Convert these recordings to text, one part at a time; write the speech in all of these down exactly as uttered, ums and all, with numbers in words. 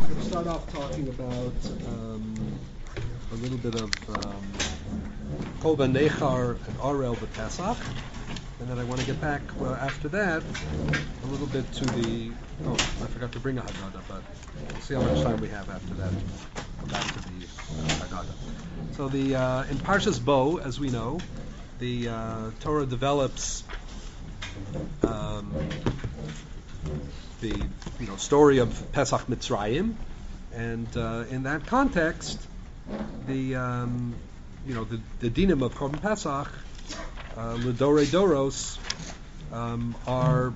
I'm going to start off talking about um, a little bit of um, Kol Ben Nechar and Arel B'Pesach, and then I want to get back well, after that a little bit to the. Oh, I forgot to bring a Haggadah, but we'll see how much time we have after that. Go back to the uh, Haggadah. So the uh, in Parshas Bo, as we know, the uh, Torah develops um, the you know story of Pesach Mitzrayim, and uh, in that context, the um, you know the, the dinim of Korban Pesach, uh, L'Dorei Doros, um, are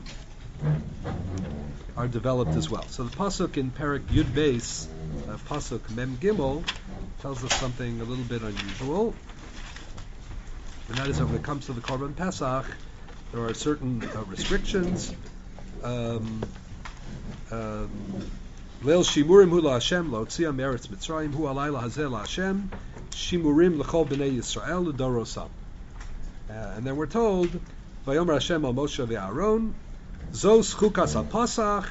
are developed as well. So the pasuk in Perek Yud Beis, uh, pasuk Mem Gimel, tells us something a little bit unusual, and that is that when it comes to the Korban Pesach, there are certain uh, restrictions. Um, um, Leil shimurim hu laHashem laotzia meretz Mitzrayim hu alayla hazeh laHashem shimurim lechol bnei Yisrael l'dorosam. And then we're told, Vayomer Hashem al Moshe ve'Aaron, zos chukas haPasach,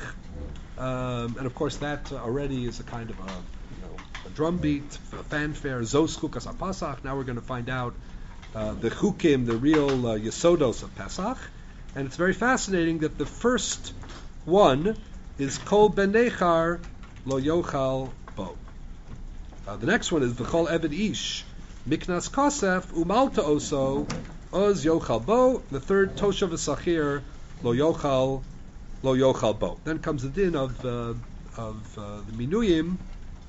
um, and of course that already is a kind of a, you know, a drum beat, a fanfare. Zos chukas haPasach. Now we're going to find out uh, the chukim, the real uh, yesodos of Pesach, and it's very fascinating that the first one is Kol Ben Nechar Lo Yochal Bo. Uh, the next one is V'chol Eved Ish Miknas Kosef Umalta Oso Oz Yochal Bo. The third Toshav V'Sachir Lo Yochal Lo Yochal Bo. Then comes the din of uh, of uh, the Minuyim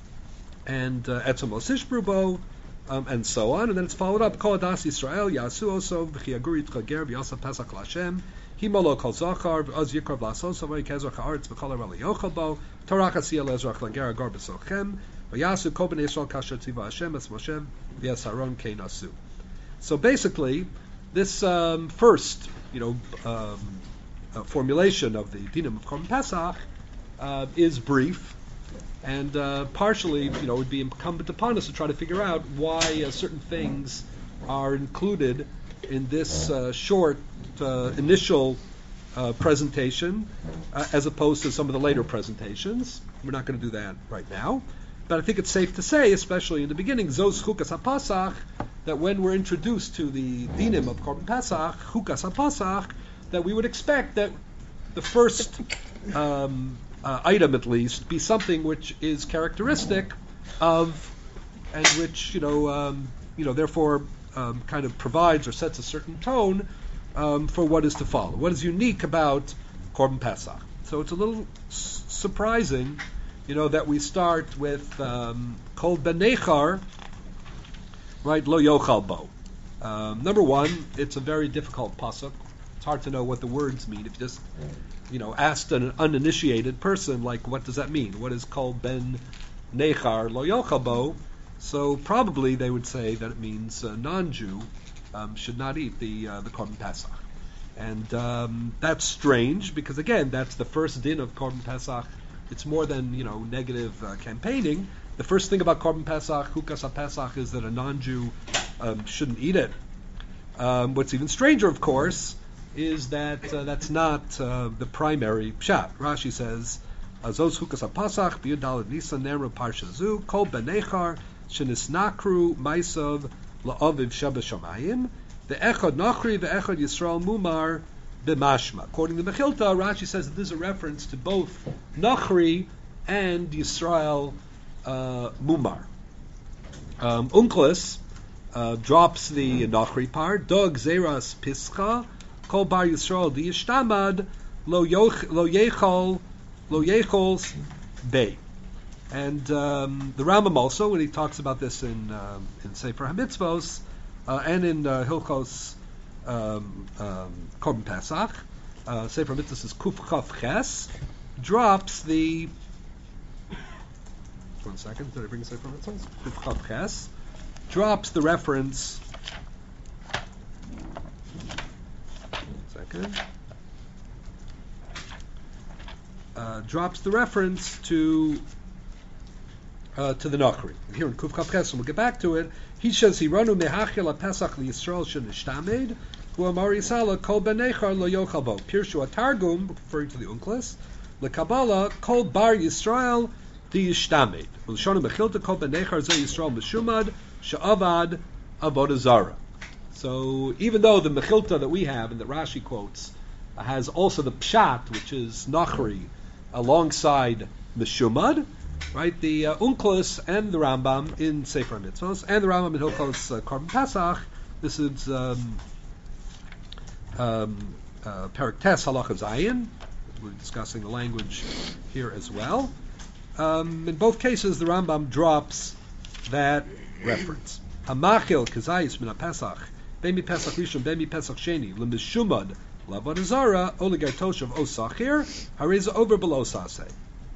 and Etzem uh, Osishbru Bo, um, and so on. And then it's followed up Kol Adas Yisrael Yasu Oso V'Chiagur Yitchager V'Yasa Pesach L'Hashem Himolo Kol Zachar Oz Yikrav L'Asos V'Y Kezor Haaretz V'Kol Arel Yochal Bo Torah Kasiyah Lezrach L'Ger Agor B'Sochem V'Yasu Kol B'nei Yisrael Kasher Tziva Hashem Es Moshe V'Yas Aaron Kein Asu. So basically, this um, first, you know, um, uh, formulation of the dinim of Korban Pesach uh, is brief, and uh, partially, you know, it would be incumbent upon us to try to figure out why uh, certain things are included in this uh, short uh, initial uh, presentation, uh, as opposed to some of the later presentations. We're not going to do that right now, but I think it's safe to say, especially in the beginning, Zos Chukas HaPasach, that when we're introduced to the dinim of Korban Pesach, Chukas HaPasach, that we would expect that the first um, uh, item, at least, be something which is characteristic of, and which, you know, um, you know, therefore, um, kind of provides or sets a certain tone um, for what is to follow. What is unique about Korban Pesach? So it's a little s- surprising, you know, that we start with um, Kol Ben Nechar, right? Lo Yochal Bo. Um, number one, it's a very difficult pasuk. It's hard to know what the words mean. If you just, you know, asked an uninitiated person, like, what does that mean? What is Kol Ben Nechar Lo Yochal Bo? So probably they would say that it means a non-Jew um, should not eat the uh, the Korban Pesach. And um, that's strange because, again, that's the first din of Korban Pesach. It's more than, you know, negative uh, campaigning. The first thing about Korban Pesach, Chukas HaPesach, is that a non-Jew um, shouldn't eat it. Um, what's even stranger, of course, is that uh, that's not uh, the primary pshat. Rashi says, Azos Chukas HaPesach, B'Yud Daled Nisan Nemru Parsha Zu, Kol Ben Nechar, Shenisnakru Maisav La'aviv Sheba Shamayim, the Echad Nachri, the Echad Yisrael Mumar, B'Mashma. According to Mechilta, Rashi says that this is a reference to both Nachri and Yisrael uh, Mumar. Um, Unklis uh, drops the Nachri part. Dog Zeras Pischa, Kol Bar Yisrael D'Yishtamad, Lo Yechol, Lo Yechol's Bay. And um, the Rambam also, when he talks about this in um, in Sefer HaMitzvos uh, and in uh, Hilchos um, um, Korban Pesach, uh, Sefer HaMitzvos is Kuf Chav Ches, drops the. One second, did I bring Sefer HaMitzvos? Kuf Chav Ches drops the reference. One second. Uh, drops the reference to. Uh, to the Nachri. Here in Kuf Chav Ches, and we'll get back to it. He says, "Hiranu mehachil Pesach liyisrael shenishtamed, hu amar Yisala kol ben nechar lo yochal bo." Pirshu Targum, referring to the Unklis, lekabala kol bar Yisrael diyishtamed. L'shon mechilta kol ben nechar ze Yisrael meshumad she'avad avodah zara. So even though the mechilta that we have and that Rashi quotes uh, has also the pshat, which is nachri, alongside meshumad, right? The uh, Unklos and the Rambam in Sefer Mitzvos and the Rambam in Hilchos uh, Korban Pesach. This is um, um, uh, Perek Tes Halacha Zayin. We're discussing the language here as well. Um, in both cases, the Rambam drops that reference. Hamachil kazayis min Pesach, bemi Pesach Rishon, bemi Pesach Sheni, lemishumad lavad zara, oligar toshav osachir, hareza over below saseh.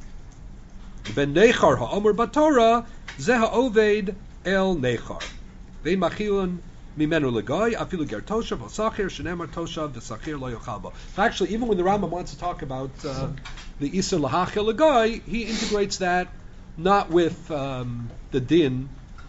Ben nechar ha'omer batorah, ze ha'oved el nechar. Vein machilun mimenu legoy, afilu ger toshav osachir, shenemar toshav v'sachir lo yochalbo. Actually, even when the Rambam wants to talk about uh, the Isur lahachil legoy, he integrates that not with um, the din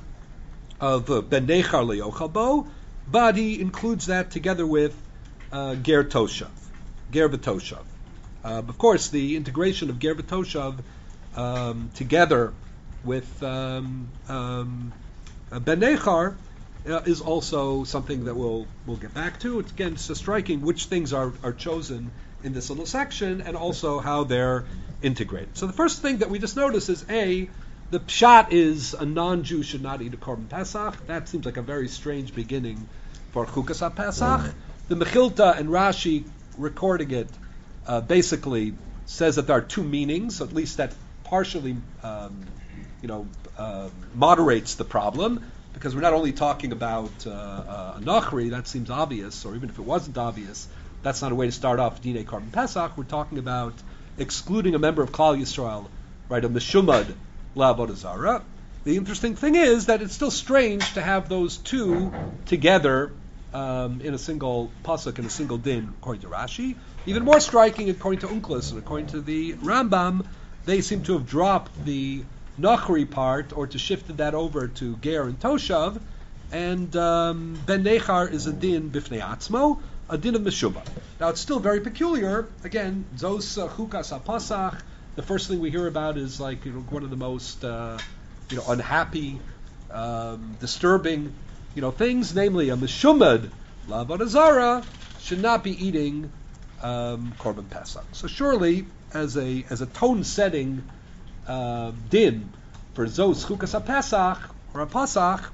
of uh, ben nechar lo yochalbo, but he includes that together with uh, ger toshav, ger v'toshav. Uh, of course, the integration of ger v'toshav Um, together with um, um, uh, Ben Nechar uh, is also something that we'll we'll get back to. It's, again, it's striking which things are, are chosen in this little section and also how they're integrated. So the first thing that we just notice is A, the pshat is a non-Jew should not eat a Korban Pesach. That seems like a very strange beginning for Chukas HaPesach. The Mechilta and Rashi recording it uh, basically says that there are two meanings, at least that partially, um, you know, uh, moderates the problem, because we're not only talking about uh, uh, a nachri, that seems obvious, or even if it wasn't obvious, that's not a way to start off Dinei Korban Pesach. We're talking about excluding a member of Klal Yisrael, right, a meshumad la'avodah zara. The interesting thing is that it's still strange to have those two together um, in a single pasuk, in a single din, according to Rashi. Even more striking, according to Unklos and according to the Rambam, they seem to have dropped the Nachri part, or to shifted that over to Ger and Toshav, and um, Ben Nechar is a din bifnei atzmo, a din of Meshubah. Now it's still very peculiar. Again, Zos uh, Chukas HaPasach, the first thing we hear about is like, you know, one of the most uh, you know unhappy, um, disturbing you know things, namely a Meshumad la'avodah zara should not be eating um, Korban Pesach. So surely, as a as a tone-setting uh, din for Zos Chukas HaPesach or a Pasach,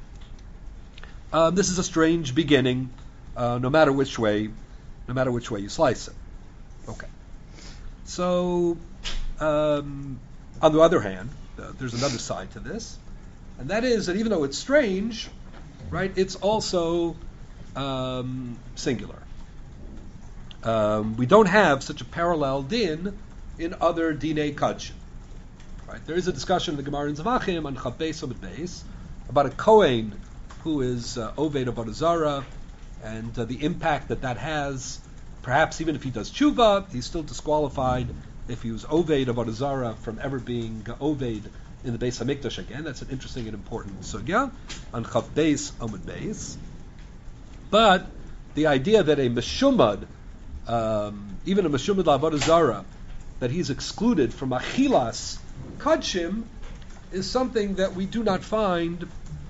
um, this is a strange beginning, uh, no matter which way, no matter which way you slice it. Okay. So, um, on the other hand, uh, there's another side to this, and that is that even though it's strange, right, it's also um, singular. Um, we don't have such a parallel din in other dinei kachim. Right? There is a discussion in the Gemara in Zavachim on Chav Beis Amud Beis about a Kohen who is uh, Oved Avodah Zara, and uh, the impact that that has. Perhaps even if he does tshuva, he's still disqualified if he was Oved Avodah Zara from ever being uh, Oved in the Beis Hamikdash again. That's an interesting and important sugya on Chav Beis Amud Beis. But the idea that a Meshumad, um, even a Meshumad La'avodah Zara, that he's excluded from Achilas Kadshim, is something that we do not find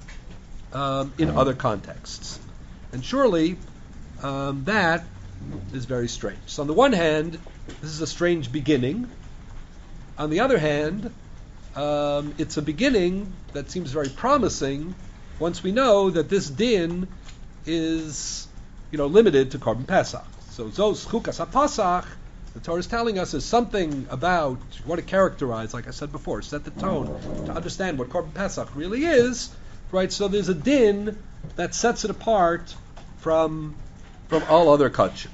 um, in other contexts. And surely um, that is very strange. So on the one hand, this is a strange beginning. On the other hand, um, it's a beginning that seems very promising once we know that this din is, you know, limited to Korban Pesach. So Zos Chukas HaPasach, the Torah is telling us, is something about what to characterize, like I said before, set the tone to understand what Korban Pesach really is, right? So there's a din that sets it apart from from all other kachim.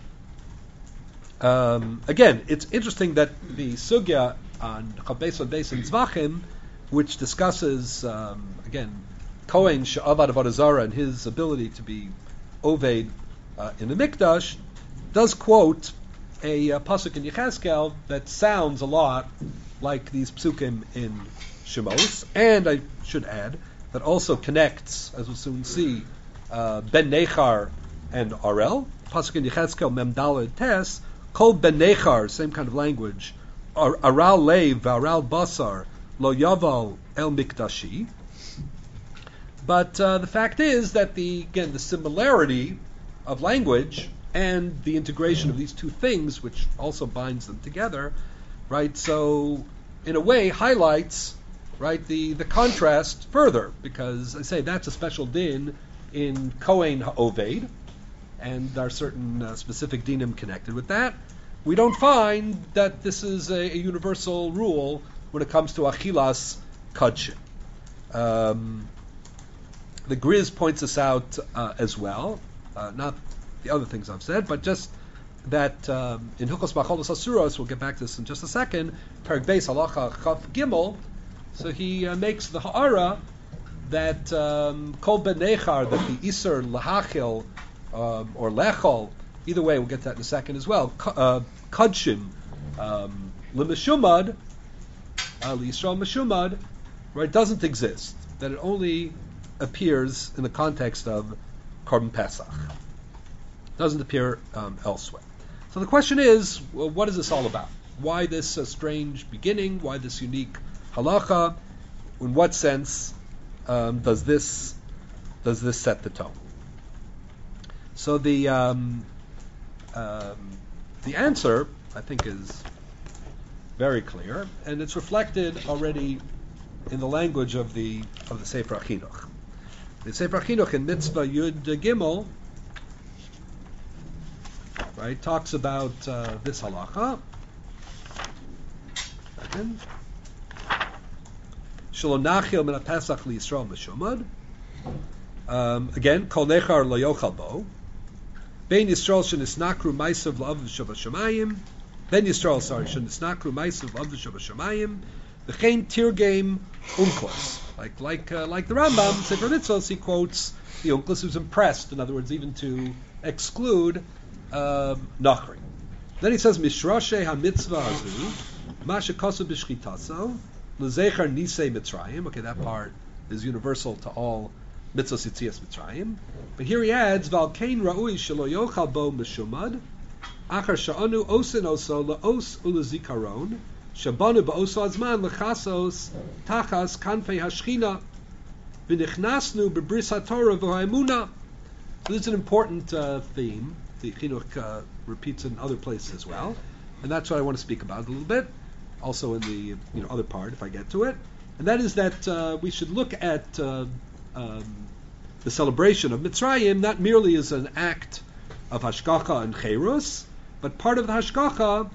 Um, again, it's interesting that the sugya on Chav Beis Amud Beis and Zvachim, which discusses um, again Kohen she'avad avodah zara and his ability to be oved uh, in the mikdash, does quote a uh, pasuk in Yechezkel that sounds a lot like these psukim in Shemos, and I should add that also connects, as we'll soon see, uh, Ben Nechar and Arel. Pasuk in Yechezkel Mem Daled Tes, Kol Ben Nechar, same kind of language, Aral Lev, Aral Basar, lo yaval el mikdashi. But uh, the fact is that the again the similarity of language and the integration of these two things, which also binds them together, right? So in a way highlights, right, the, the contrast further, because I say that's a special din in Kohen HaOved, and there are certain uh, specific dinim connected with that. We don't find that this is a, a universal rule when it comes to Achilas Kadshin. Um, the Griz points this out uh, as well, uh, not the other things I've said, but just that um, in Hilchos Macholos Asuros, we'll get back to this in just a second, Perek Beis Halacha Chaf Gimel, so he uh, makes the ha'ara that um, Kol Ben Nechar, that the Iser Lahachil um, or Lechol, either way, we'll get to that in a second as well, uh, Kadshin, um, L'Meshumad, uh, L'Yisrael Meshumad, right, doesn't exist, that it only appears in the context of Korban Pesach. Doesn't appear um, elsewhere. So the question is, well, what is this all about? Why this uh, strange beginning? Why this unique halacha? In what sense um, does this does this set the tone? So the um, um, the answer, I think, is very clear, and it's reflected already in the language of the of the Sefer HaChinuch. The Sefer HaChinuch in Mitzvah Yud Gimel, right, talks about uh, this halacha. Second. Shelo nachil min ha-Pesach liYisrael meshumad. Um, again, kol nechar lo yochal bo. Ben Yisrael shenisnakru ma'asav la'avdu shavashamayim. Ben Yisrael, sorry, shenisnakru ma'asav la'avdu shavashamayim. V'chein tirgem unklos. Like like uh, like the Rambam, Sefer Mitzvos, he quotes the unklos who's impressed. In other words, even to exclude uh, nachri. Then he says mishrashe ha-mitzvah hazu ma shekosu b'shchitaso l'zecher nisei Mitzrayim. Okay, that part is universal to all mitzvos yitzias Mitzrayim. But here he adds valkein ra'ui shelo yochal bo meshumad achar sha'anu osin oso la'os u'lezikaron shabanu ba'oso azman l'chasos tachas kanfei hashchina v'nichnasnu b'bris haTorah v'ha'emuna. This is an important uh, theme. The Chinuch uh, repeats in other places as well, and that's what I want to speak about a little bit. Also in the you know other part, if I get to it, and that is that uh, we should look at uh, um, the celebration of Mitzrayim not merely as an act of hashgacha and cherus, but part of the hashgacha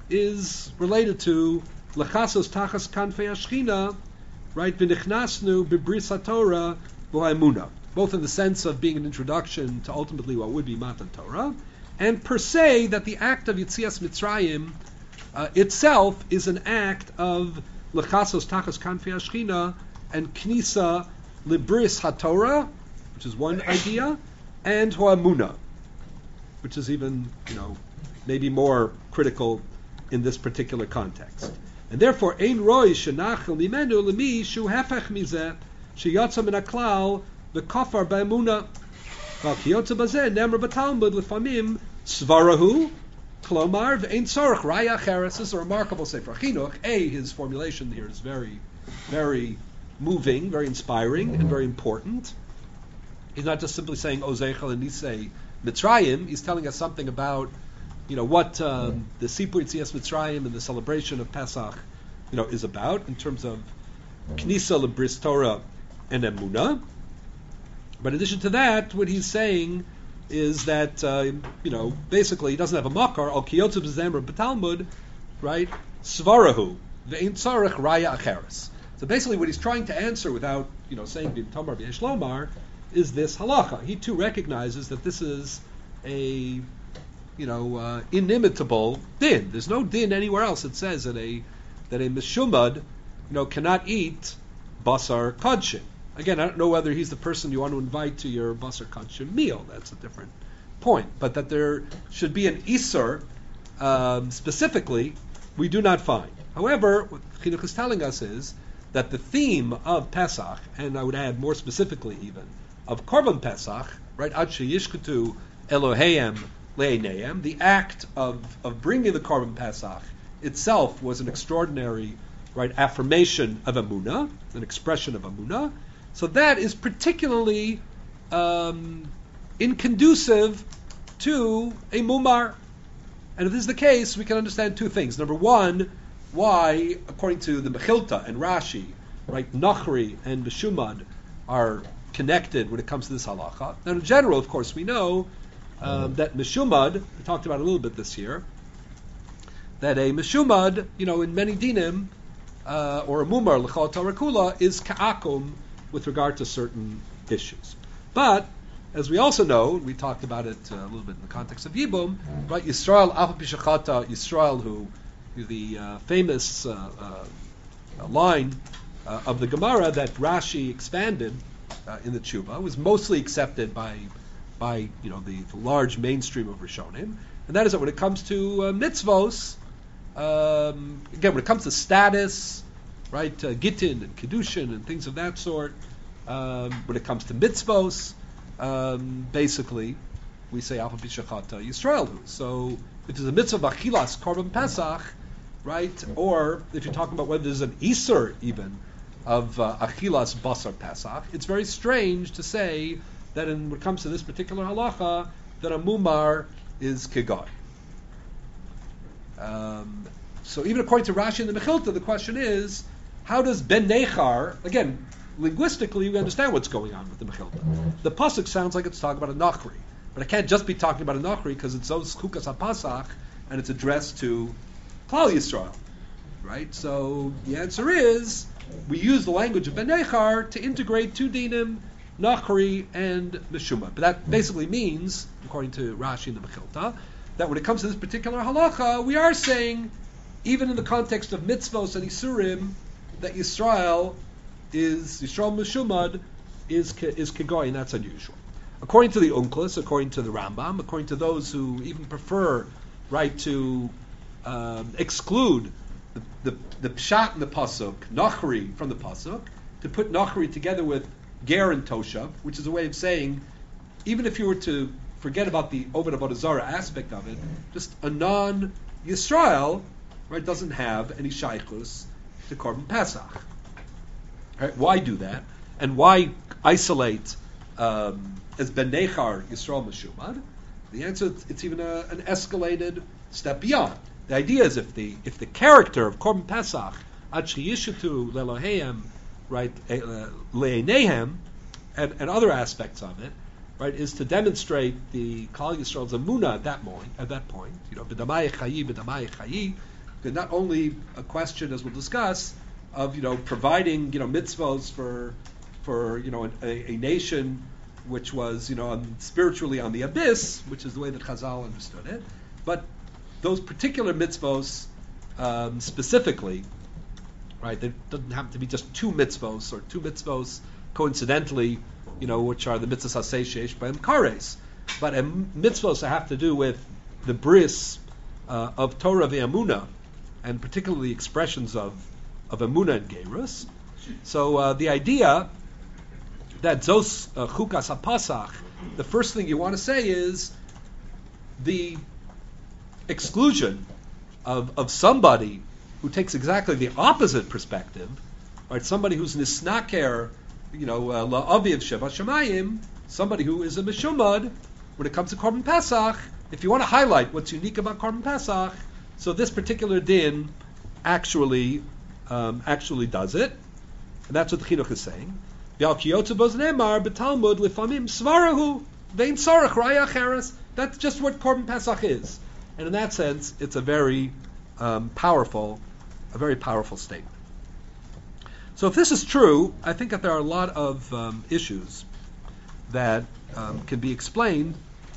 is related to lechasos tachas kanfei hashchina, right? V'nichnasnu b'bris haTorah v'ha'emuna, both in the sense of being an introduction to ultimately what would be Matan Torah, and per se that the act of Yitzias Mitzrayim uh, itself is an act of lechasos tachas kanfei hashchina and knisa libris haTorah, which is one idea, and ho'amuna, which is even, you know, maybe more critical in this particular context. And therefore, ein roi shenachel mimenu lemi shu hafech mizeh sheyatza min haklal v'kafar ba'emuna v'al kiyotza bazeh nemar b'talmud l'famim svarahu klomar v'ein tzorach raya acheres. This is a remarkable Sefer Chinuch. A, his formulation here is very, very moving, very inspiring, and very important. He's not just simply saying Ozeichel and Nisei Mitzrayim. He's telling us something about, you know, what um, the Sipur Yitzias Mitzrayim and the celebration of Pesach, you know, is about in terms of Knisa L'Bris Torah and Emunah. But in addition to that, what he's saying is that, uh, you know, basically he doesn't have a makar, al kiyotzu b'zemra b'talmud, right? Svarahu, ve'in tzarech raya acheres. So basically what he's trying to answer without, you know, saying b'tamar b'yesh lomar is this halacha. He too recognizes that this is a, you know, uh, inimitable din. There's no din anywhere else that says that a that a meshumad, you know, cannot eat basar kadshin. Again, I don't know whether he's the person you want to invite to your basar kadshin meal. That's a different point. But that there should be an isur um, specifically, we do not find. However, what Chinuch is telling us is that the theme of Pesach, and I would add more specifically even, of Korban Pesach, right, Ad sheyishketu Eloheim le'eineim, the act of, of bringing the Korban Pesach itself was an extraordinary right, affirmation of Emunah, an expression of Emunah. So that is particularly um, inconducive to a mumar. And if this is the case, we can understand two things. Number one, why, according to the Mechilta and Rashi, right, Nachri and Meshumad are connected when it comes to this halacha. Now, in general, of course, we know um, that Meshumad, we talked about it a little bit this year, that a Meshumad, you know, in many dinim, uh, or a mumar, l'chal Torah kula, is ka'akum with regard to certain issues. But, as we also know, we talked about it uh, a little bit in the context of Yibum, right? Yisrael Alpha Pishachata, Yisrael, who, the uh, famous uh, uh, line uh, of the Gemara that Rashi expanded uh, in the Tshuva, was mostly accepted by, by you know, the, the large mainstream of Rishonim, and that is that when it comes to uh, mitzvos, um, again, when it comes to status, right, uh, Gittin and Kedushin and things of that sort, um, when it comes to mitzvos, Um, basically, we say Alpha Bishachata Yisrael. So, if there's a mitzvah of Achilas Korban Pesach, right, or if you're talking about whether there's an Isur even of uh, Achilas Basar Pesach, it's very strange to say that in, when it comes to this particular halacha, that a mumar is Kigai. Um, so, even according to Rashi and the Mechilta, the question is, how does Ben Nechar, again, linguistically, we understand what's going on with the Mechilta. The pasuk sounds like it's talking about a Nachri, but it can't just be talking about a Nachri because it's Zos Chukas HaPasach and it's addressed to Klal Yisrael, right? So the answer is we use the language of Ben Nechar to integrate two dinim, Nachri and Meshumah. But that basically means, according to Rashi and the Mechilta, that when it comes to this particular halacha, we are saying, even in the context of mitzvos and isurim, that Yisrael is Yisrael Meshumad is is Kigoy, and that's unusual. According to the Unklis, according to the Rambam, according to those who even prefer, right, to um, exclude the, the the pshat in the pasuk, Nachri from the pasuk, to put Nachri together with Ger and Toshav, which is a way of saying, even if you were to forget about the Oved Avodah Zarah aspect of it, just a non-Yisrael, right, doesn't have any shaychus to Korban Pesach. Right, why do that? And why isolate um, as Ben Nechar Yisrael Meshumad? The answer is it's even a, an escalated step beyond. The idea is if the if the character of Korban Pesach Ad Sheyishatu Leloheim, right, Le'enehem, and, and other aspects of it, right, is to demonstrate the Klal Yisrael's Emunah at that point. At that point, you know, B'damai Chayi, B'damai Chayi. Not only a question, as we'll discuss, of, you know, providing, you know, mitzvos for for you know a, a nation which was, you know, on, spiritually on the abyss, which is the way that Chazal understood it, but those particular mitzvos um, specifically, right? There doesn't have to be just two mitzvos or two mitzvos coincidentally, you know, which are the mitzvahs hasei sheish b'hem kares, but a mitzvos that have to do with the bris uh, of Torah ve'amunah, and particularly expressions of of Emunah and Gerus. So uh, the idea that Zos uh, Chukas HaPasach, the first thing you want to say is the exclusion of, of somebody who takes exactly the opposite perspective, right? Somebody who's nisnaker, you know, la'aviv sheva shemayim, somebody who is a meshumad when it comes to Korban Pesach. If you want to highlight what's unique about Korban Pesach, so this particular din actually Um, actually does it, and that's what the Chinuch is saying. That's just what Korban Pesach is, and in that sense, it's a very um, powerful, a very powerful statement. So, if this is true, I think that there are a lot of um, issues that um, can be explained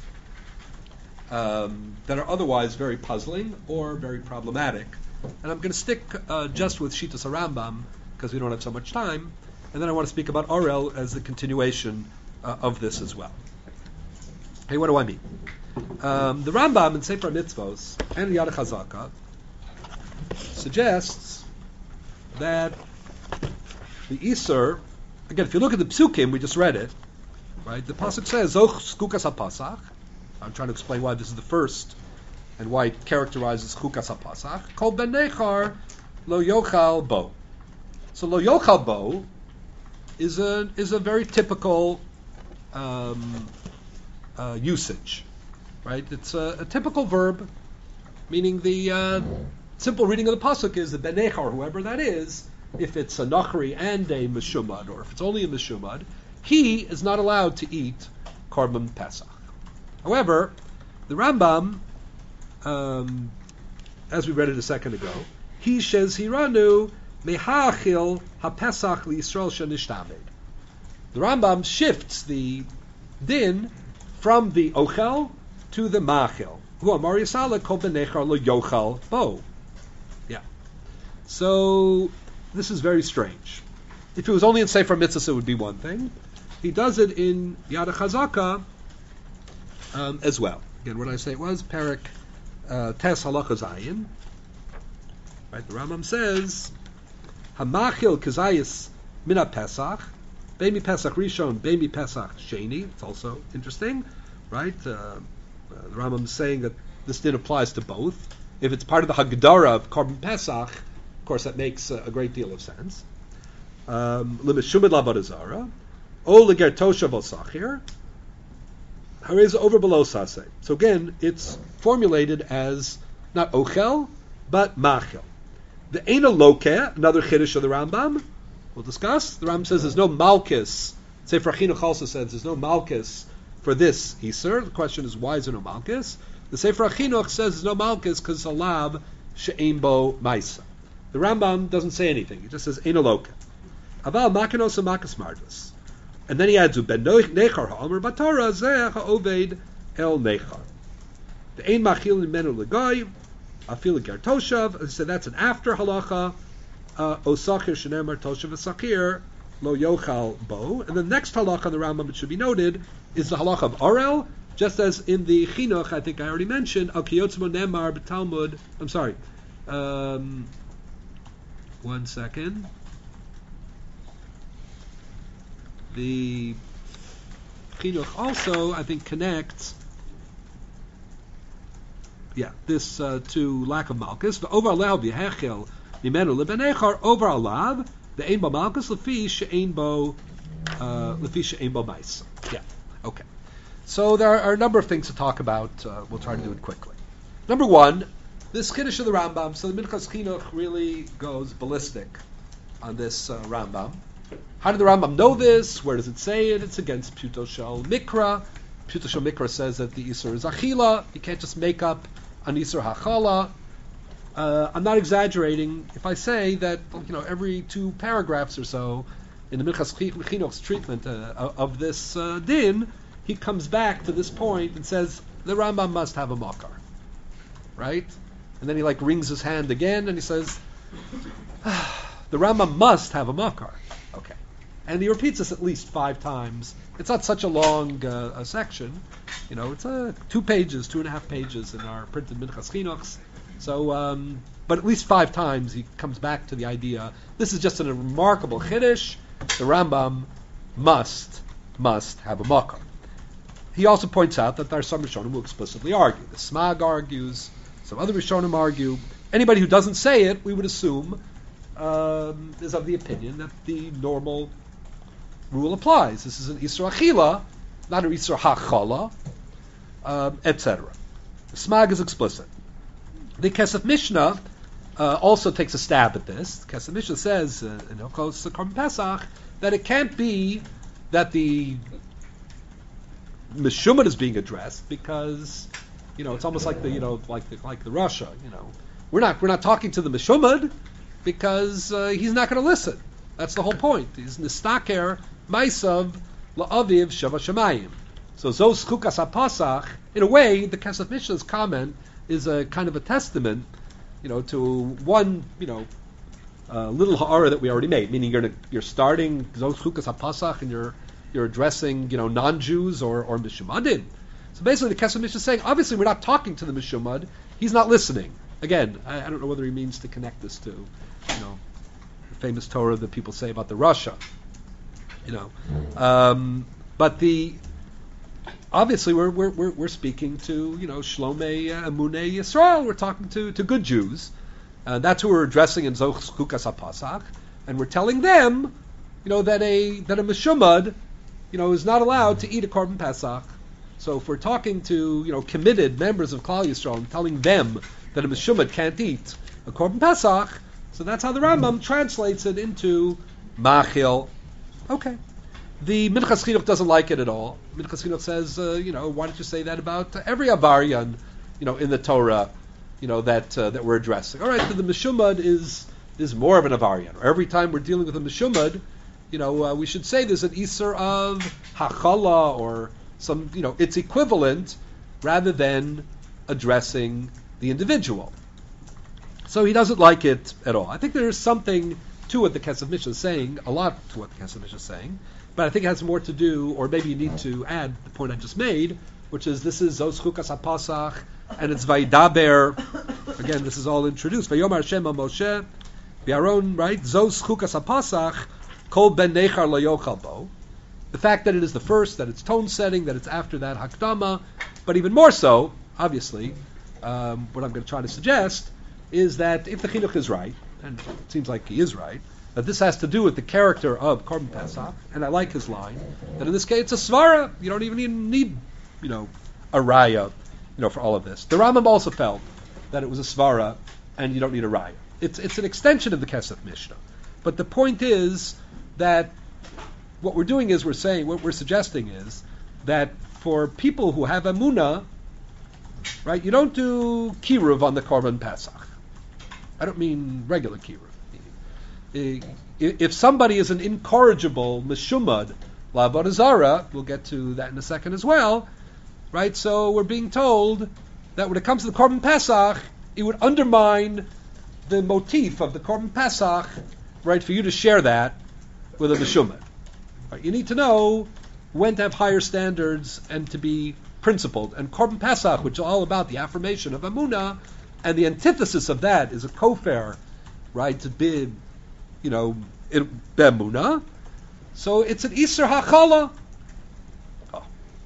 um, that are otherwise very puzzling or very problematic. And I'm going to stick uh, just with Shitas HaRambam because we don't have so much time, and then I want to speak about Orel as the continuation uh, of this as well. Hey, what do I mean? Um, the Rambam in Sefer Mitzvos and Yad HaChazaka suggests that the Isur, again, if you look at the Psukim, we just read it, right? The pasuk says Zoch Skukas HaPasach. I'm trying to explain why this is the first and why it characterizes Chukas HaPasach. Kol Ben Nechar lo yochal bo. So lo yochal bo is a is a very typical um, uh, usage, right? It's a, a typical verb, meaning the uh, simple reading of the pasuk is the benechar, whoever that is, if it's a nachri and a meshumad, or if it's only a meshumad, he is not allowed to eat korban pesach. However, the Rambam, um, as we read it a second ago, he says hiranu mehachil hapesach liyisrael shenishtamed. The Rambam shifts the din from the ochel to the machil. Hu amar yisala kol benechar lo yochal bo. Yeah. So this is very strange. If it was only in Sefer Mitzvahs, it would be one thing. He does it in Yad HaChazaka um, as well. Again, what I say it was Perik uh, Tes Halacha Zayin. Right, the Rambam says Hamachil Kazayis Mina Pesach, Beimi Pesach Rishon, Beimi Pesach Sheni. It's also interesting, right? Uh, uh, the Rambam is saying that this din applies to both. If it's part of the Hagdara of Korban Pesach, of course, that makes uh, a great deal of sense. Limeshumid Lavadazara, O Leger Toshav Osachir. Harez over below sase. So again, it's formulated as not ochel, but machel. The Eina Loke, another chiddush of the Rambam, we'll discuss. The Rambam says there's no malchus. Sefer Chinuch also says there's no malchus for this iser. The question is, why is there no malchus? The Sefer Chinuch says there's no malchus because it's a lav she'ein bo maisa. The Rambam doesn't say anything. He just says Eina Loke. Aval makinos and makas mardus. And then he adds, Ben Nechar ha'omer batara zeh ha'oved el Nechar. The ein machil menu legoy, afil ger toshav. He said that's an after halacha. Osachir shenemar toshav v'sakir lo yochal bo. And the next halacha in the Rambam, it should be noted, is the halacha of Orel, just as in the Chinuch, I think I already mentioned, al kiyotzmo nemar b'talmud. I'm sorry. Um, one second. The Chinuch also, I think, connects, yeah, this uh, to lack of malchus. The over alav yehechel mimenu lebenechar over alav the ein bo malchus lefi she'ein bo lefi she'ein bo mais. Yeah, okay. So there are a number of things to talk about. Uh, we'll try to do it quickly. Number one, this Kiddush of the Rambam. So the Minchas Chinuch really goes ballistic on this uh, Rambam. How did the Rambam know this? Where does it say it? It's against Pshuto Shel Mikra. Pshuto Shel Mikra says that the Isur is Achila. You can't just make up an Isur Hachala. Uh, I'm not exaggerating if I say that, you know, every two paragraphs or so in the Minchas Chinuch's treatment uh, of this uh, din, he comes back to this point and says the Rambam must have a makar, right? And then he like wrings his hand again and he says ah, the Rambam must have a makar. Okay. And he repeats this at least five times. It's not such a long uh, a section. You know, it's uh, two pages, two and a half pages in our printed Minchas Chinuchs. So, um, but at least five times he comes back to the idea, this is just a remarkable chiddush. The Rambam must, must have a makar. He also points out that there are some Rishonim who explicitly argue. The Smag argues, some other Rishonim argue. Anybody who doesn't say it, we would assume, Um, is of the opinion that the normal rule applies. This is an Isra Achila, not an Isra Hachala, um, et cetera. The Smag is explicit. The Kesef Mishnah uh, also takes a stab at this. The Kesef Mishnah says uh, in Hilchos Korban Pesach that it can't be that the Meshumad is being addressed because, you know, it's almost like the, you know, like the, like the Russia, you know. We're not we're not talking to the Meshumad because uh, he's not going to listen. That's the whole point. He's nistaker maisav la'aviv shava shemayim. So zos chukas hapasach, in a way, the Kesef Mishnah's comment is a kind of a testament, you know, to one, you know, uh, little ha'ara that we already made. Meaning you're you're starting zos chukas hapasach and you're you're addressing, you know, non-Jews or or mishumadim. So basically, the Kesef Mishnah is saying, obviously, we're not talking to the mishumad. He's not listening. Again, I, I don't know whether he means to connect this to, you know, the famous Torah that people say about the Rasha, you know. Um, but the obviously we're we're we're, we're speaking to, you know, Shlomei uh, Emunei Yisrael. We're talking to, to good Jews, Uh, that's who we're addressing in Zos Chukas HaPasach, and we're telling them, you know, that a that a Meshumad, you know, is not allowed to eat a Korban Pesach. So if we're talking to, you know, committed members of Klal Yisrael and telling them that a Meshumad can't eat a Korban Pesach, so that's how the Rambam translates it into Machil. Okay. The Minchas Chinuch doesn't like it at all. Minchas Chinuch says, uh, you know, why don't you say that about every Avarian, you know, in the Torah, you know, that uh, that we're addressing. All right, so the Meshumad is is more of an Avarian. Every time we're dealing with a Meshumad, you know, uh, we should say there's an Isser of Hachala or some, you know, it's equivalent rather than addressing the individual. So he doesn't like it at all. I think there is something to what the Kesef Mishnah is saying, a lot to what the Kesef Mishnah is saying, but I think it has more to do, or maybe you need to add the point I just made, which is this is Zos Chukas HaPasach, and it's Vaidaber. Again, this is all introduced. Vayomar Hashem Moshe, V'Aaron, right? Zos Chukas HaPasach, Kol Ben Nechar Lo Yochal Bo. The fact that it is the first, that it's tone setting, that it's after that Hakdama, but even more so, obviously, um, what I'm going to try to suggest is that if the Chinuch is right, and it seems like he is right, that this has to do with the character of Korban Pesach, and I like his line, that in this case it's a svara, you don't even need, you know, a raya, you know, for all of this. The Rambam also felt that it was a svara, and you don't need a raya. It's it's an extension of the Kesef Mishnah. But the point is that what we're doing is we're saying, what we're suggesting is that for people who have Emunah, right, you don't do kiruv on the Korban Pesach. I don't mean regular kiruv. If somebody is an incorrigible meshumad la'avodah zara, we'll get to that in a second as well, right? So we're being told that when it comes to the Korban Pesach, it would undermine the motif of the Korban Pesach, right, for you to share that with a meshumad. Right? You need to know when to have higher standards and to be principled. And Korban Pesach, which is all about the affirmation of Emunah, and the antithesis of that is a kofar, right, to be, you know, B'Emunah. So it's an Isser HaChala. Oh.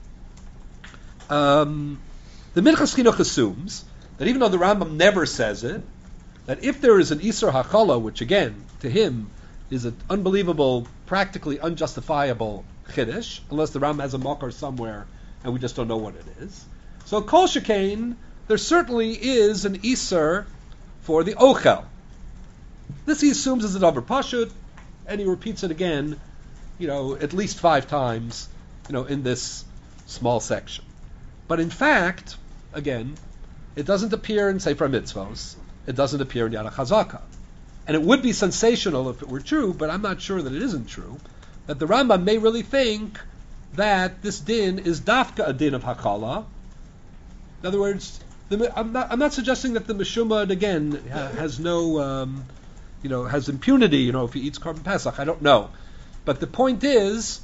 Um, the Minchas Chinuch assumes that even though the Rambam never says it, that if there is an Isser HaChala, which again, to him, is an unbelievable, practically unjustifiable Chiddush, unless the Rambam has a makar somewhere and we just don't know what it is. So Kol Shekain, there certainly is an Isser for the Ochel. This he assumes is a Davar Pashut, and he repeats it again, you know, at least five times, you know, in this small section. But in fact, again, it doesn't appear in Sefer Mitzvos, it doesn't appear in Yad HaChazaka. And it would be sensational if it were true, but I'm not sure that it isn't true, that the Rambam may really think that this din is dafka a din of Hakala. In other words, the, I'm, not, I'm not suggesting that the Meshumad, again, ha, has no, um, you know, has impunity, you know, if he eats Korban Pesach. I don't know. But the point is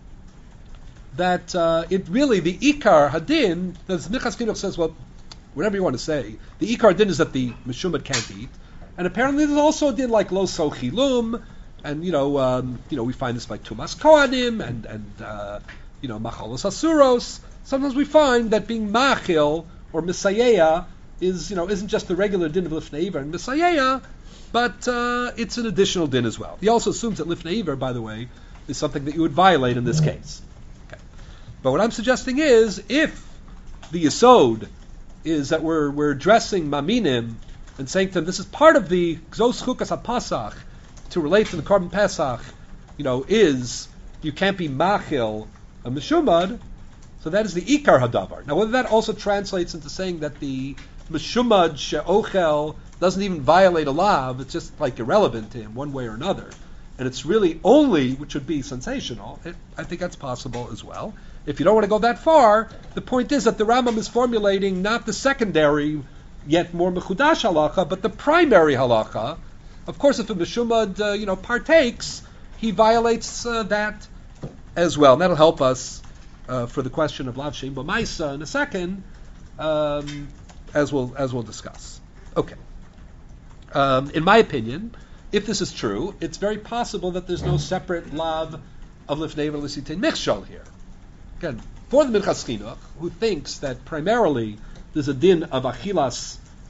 that uh, it really, the Ikar Hadin, the Minchas Chinuch says, well, whatever you want to say, the Ikar Din is that the Meshumad can't eat. And apparently there's also a din like Lo Sochilum, and, you know, um, you know, we find this by Tumas Kohanim, and, and uh, you know, Machalos Asuros. Sometimes we find that being Machil, or Misayeya, is, you know, isn't just the regular din of Lifnei Iver and Misayeya, but uh, it's an additional din as well. He also assumes that Lifnei Iver, by the way, is something that you would violate in this case. Okay. But what I'm suggesting is, if the Yesod is that we're we're addressing Maminim and saying to them, this is part of the Zos Chukas HaPasach, to relate to the Korban Pesach, you know, is you can't be Machil a Meshumad, so that is the Ikar Hadavar. Now, whether that also translates into saying that the Meshumad She'ochel doesn't even violate a lav, it's just like irrelevant to him one way or another, and it's really only, which would be sensational, it, I think that's possible as well. If you don't want to go that far, the point is that the Rambam is formulating not the secondary, yet more mechudash halacha, but the primary halacha. Of course, if a meshumad, uh, you know, partakes, he violates uh, that as well. And that'll help us uh, for the question of lav sheim b'maisa in a second, um, as we'll as we'll discuss. Okay. Um, in my opinion, if this is true, it's very possible that there's no separate lav of lifnei iver l'sitein michshol here. Again, for the Minchas Chinuch, who thinks that primarily there's a din of achilas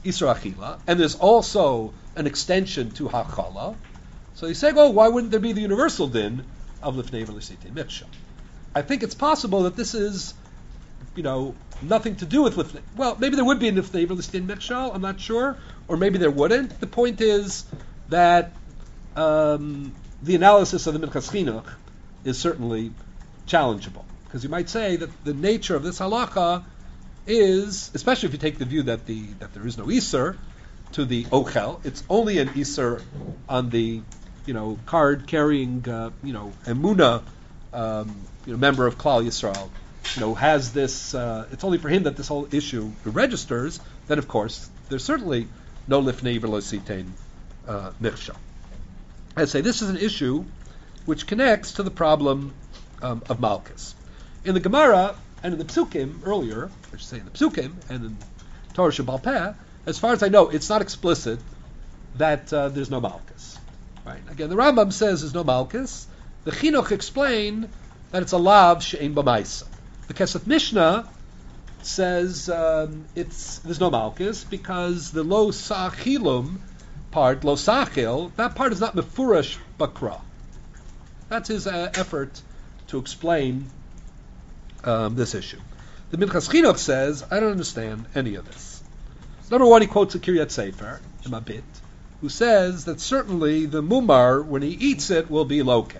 Isra Achila, and there's also an extension to Hachala. So you say, oh, why wouldn't there be the universal din of Lifnei V'Lisitei Michshal? I think it's possible that this is, you know, nothing to do with Lifnei. Well, maybe there would be a Lifnei V'Lisitei Michshal, I'm not sure, or maybe there wouldn't. The point is that um, the analysis of the Minchas Chinuch is certainly challengeable, because you might say that the nature of this halacha is, especially if you take the view that the that there is no iser to the ochel, it's only an iser on the, you know, card carrying, uh, you know, emuna, um, you know, member of Klal Yisrael, you know, has this. Uh, it's only for him that this whole issue registers. Then, of course, there's certainly no lifnei v'lo sitein uh, michshal. I say this is an issue which connects to the problem um, of Malkus. In the Gemara and in the Psukim earlier, I should say in the Psukim and in Torah Shebal Peh, as far as I know, it's not explicit that uh, there's no Malkus. Right? Again, the Rambam says there's no Malkus. The Chinuch explained that it's a lav she'ein b'maisa. The Kesef Mishnah says um, it's there's no Malkus because the lo sachilum part, lo sachil, that part is not mefurash bakra. That's his uh, effort to explain um, this issue. The Minchas Chinuch says, I don't understand any of this. Number one, he quotes a Kiryat Sefer, in a bit, who says that certainly the mumar, when he eats it, will be loke.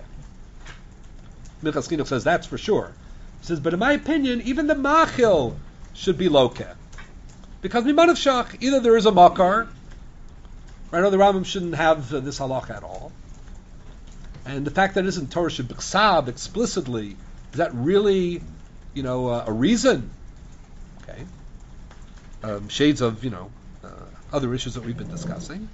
Minchas Chinuch says that's for sure. He says, but in my opinion, even the machil should be loke. Because mimanav shach, either there is a makar, right, or the Rambam shouldn't have uh, this halach at all. And the fact that it isn't Torah Sheb'Chsav explicitly, is that really, you know, uh, a reason? Okay. Um, shades of, you know, uh, other issues that we've been discussing.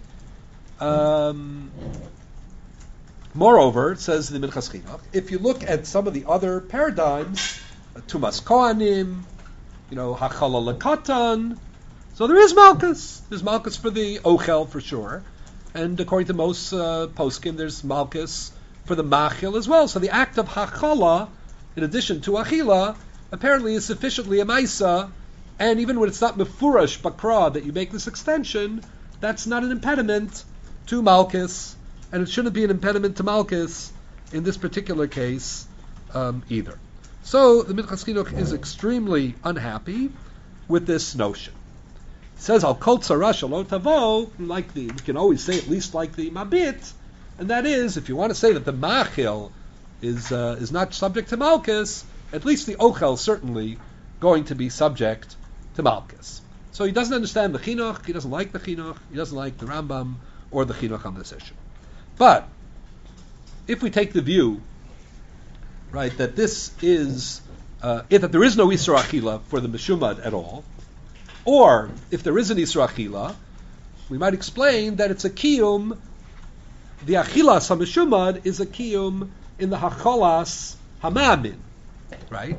Um, moreover, it says in the Minchas Chinuch, if you look at some of the other paradigms, uh, Tumas Kohanim, you know, Hachala Lekatan, so there is Malkus. There's Malkus for the Ochel for sure. And according to most uh, poskim, there's Malkus for the Machil as well. So the act of Hachala, in addition to Achila, apparently is sufficiently a Maisa, and even when it's not Mefurash Bakra that you make this extension, that's not an impediment to Malkus, and it shouldn't be an impediment to Malkus in this particular case um, either. So the Minchas Chinuch is extremely unhappy with this notion. It says, Al kol tzara shelo tavo, like the, we can always say at least like the Mabit, and that is, if you want to say that the Machil is uh, is not subject to Malkus, at least the Ochel is certainly going to be subject to Malkus. So he doesn't understand the Chinuch, he doesn't like the Chinuch, he doesn't like the Rambam or the Chinuch on this issue. But if we take the view, right, that this is, uh, if, that there is no Isra Achila for the Meshumad at all, or if there is an Isra Achila, we might explain that it's a Kiyum, the Achilas HaMeshumad is a Kiyum in the Hachalas HaMamin, right?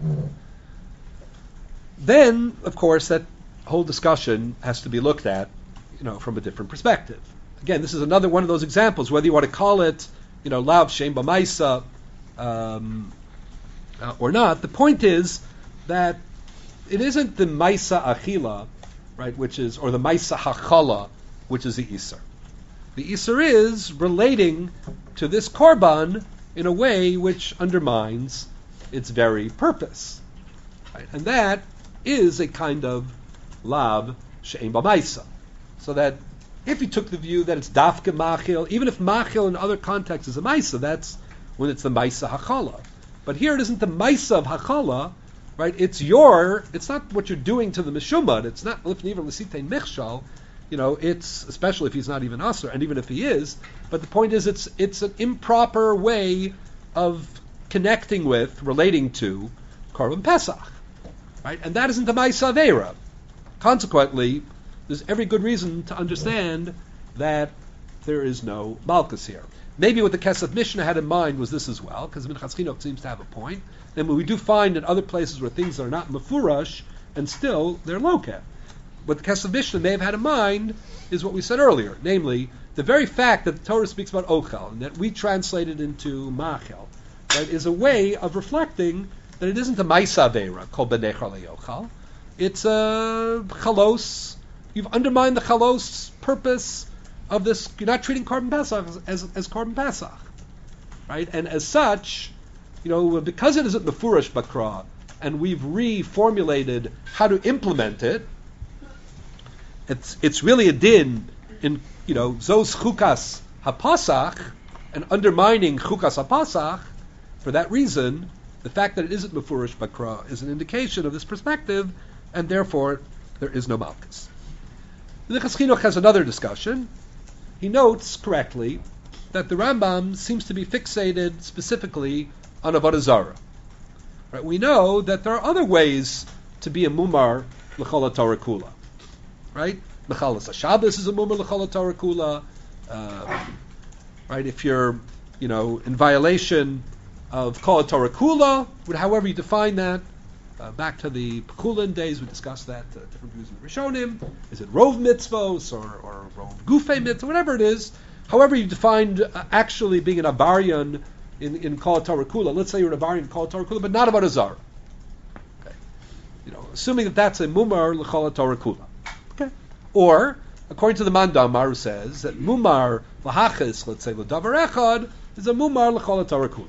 Then, of course, that whole discussion has to be looked at, you know, from a different perspective. Again, this is another one of those examples, whether you want to call it, you know, Lav Shem B'Maisa, um, uh, or not. The point is that it isn't the Maisa Achila, right, which is, or the Maisa Hachala, which is the Isser. The Isser is relating to this Korban in a way which undermines its very purpose. Right? And that is a kind of Lav She'en B'Maisa. So that if you took the view that it's Dafka Machil, even if Machil in other contexts is a Maisa, that's when it's the Maisa Hachala. But here it isn't the Maisa of Hachala, right? It's your, it's not what you're doing to the Meshumad, it's not Lifnei V'Lisitein Michshal, you know, it's, especially if he's not even Asr, and even if he is, but the point is it's it's an improper way of connecting with, relating to, Korban Pesach, right? And that isn't the Maisa Aveira. Consequently, there's every good reason to understand that there is no Malkus here. Maybe what the Kesef Mishnah had in mind was this as well, because Minchas Chinuch seems to have a point. And we do find in other places where things are not mefurash, and still they're loket. What the Kesef Mishnah may have had in mind is what we said earlier, namely, the very fact that the Torah speaks about ochel, and that we translate it into machel, right, is a way of reflecting that it isn't a maisa aveira, kol b'nechar le'ochal. It's a chalos, you've undermined the Chalos purpose of this. You're not treating Korban Pesach as, as, as Korban Pesach, right? And as such, you know, because it isn't Mefurash Bakra, and we've reformulated how to implement it, it's it's really a din in, you know, Zos Chukas HaPasach, and undermining Chukas HaPasach. For that reason, the fact that it isn't Mefurash Bakra is an indication of this perspective, and therefore there is no Malkus. The Minchas Chinuch has another discussion. He notes correctly that the Rambam seems to be fixated specifically on Avodah Zarah. Right? We know that there are other ways to be a mumar l'chol haTorah kula. Right? Mechalas HaShabbos is a mumar l'chol haTorah kula. Uh, right? If you're, you know, in violation of kol haTorah kula, however you define that, uh, back to the Pekulin days, we discussed that, uh, different views in the Rishonim. Is it rov mitzvos or, or rov gufei mitzvos, whatever it is. However you defined uh, actually being an abaryan in, in kol haTorah kula. Let's say you're an abaryan in kol haTorah kula, but not about a zara. Okay. You know, assuming that that's a mumar l'chol haTorah kula. Okay. Or, according to the Mandamar, who says that mumar l'hachis, let's say l'davar echad, is a mumar l'chol haTorah kula.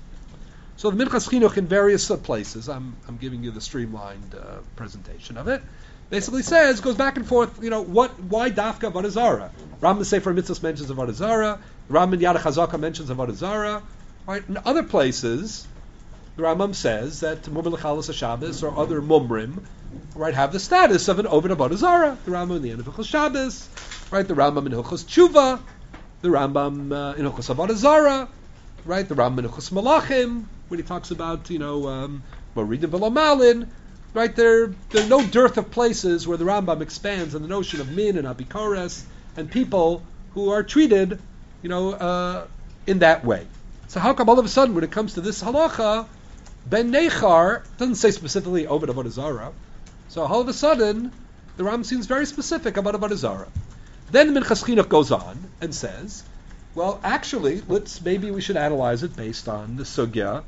So the Minchas Chinuch in various uh, places, I'm I'm giving you the streamlined uh, presentation of it, basically says, goes back and forth, you know, what, why dafka Avodah Zarah? Rambam Sefer Mitzvos mentions Avodah Zarah, Rambam Yad HaChazaka mentions Avodah Zarah, right? In other places, the Rambam says that Mumar L'Chalas HaShabbos or other mumrim, right, have the status of an Ovid Avodah Zarah. The Rambam in the end of Hilchos Shabbos, right, the Rambam in Hilchos Tshuva, the Rambam uh, in Hilchos Avodah Zarah, right, the Rambam in Hilchos Malachim, when he talks about, you know, um, Moridim V'lo Malin, right, there, there are no dearth of places where the Rambam expands on the notion of min and abikores and people who are treated, you know, uh, in that way. So how come all of a sudden when it comes to this halacha, Ben Nechar doesn't say specifically Ovid Avodah Zarah, so all of a sudden the Rambam seems very specific about Avodah Zarah. Then Minchas Chinuch goes on and says, well, actually, let's maybe we should analyze it based on the sugya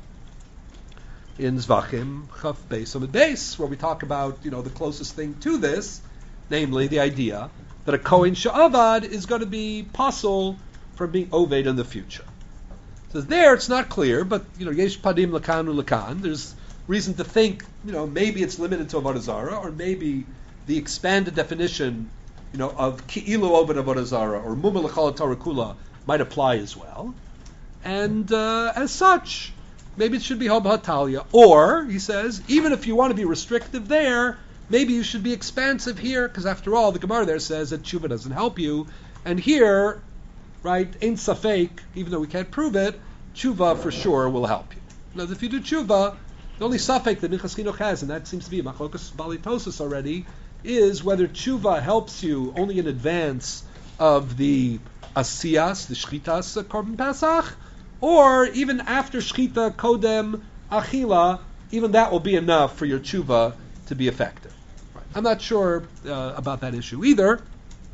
in Zvachim Chaf Beis Amud Beis, where we talk about, you know, the closest thing to this, namely the idea that a Kohen Sha'avad is going to be pasul from being Oved in the future. So there it's not clear, but, you know, Yesh Padim Lakan Lakan, there's reason to think, you know, maybe it's limited to Avodah Zarah, or maybe the expanded definition, you know, of Ki'ilu Oved Avodah Zarah, or Mumar L'Chol HaTorah Kula might apply as well. And uh, as such, maybe it should be Hab HaTalya. Or, he says, even if you want to be restrictive there, maybe you should be expansive here, because after all, the Gemara there says that tshuva doesn't help you. And here, right, Ein Safek, even though we can't prove it, tshuva for sure will help you. Now, if you do tshuva, the only Safek that Minchas Chinuch has, and that seems to be Machlokas Balitosis already, is whether tshuva helps you only in advance of the Asiyas, the Shchitas uh, Korban Pesach, or even after Shchita Kodem Achila, even that will be enough for your tshuva to be effective. Right. I'm not sure uh, about that issue either,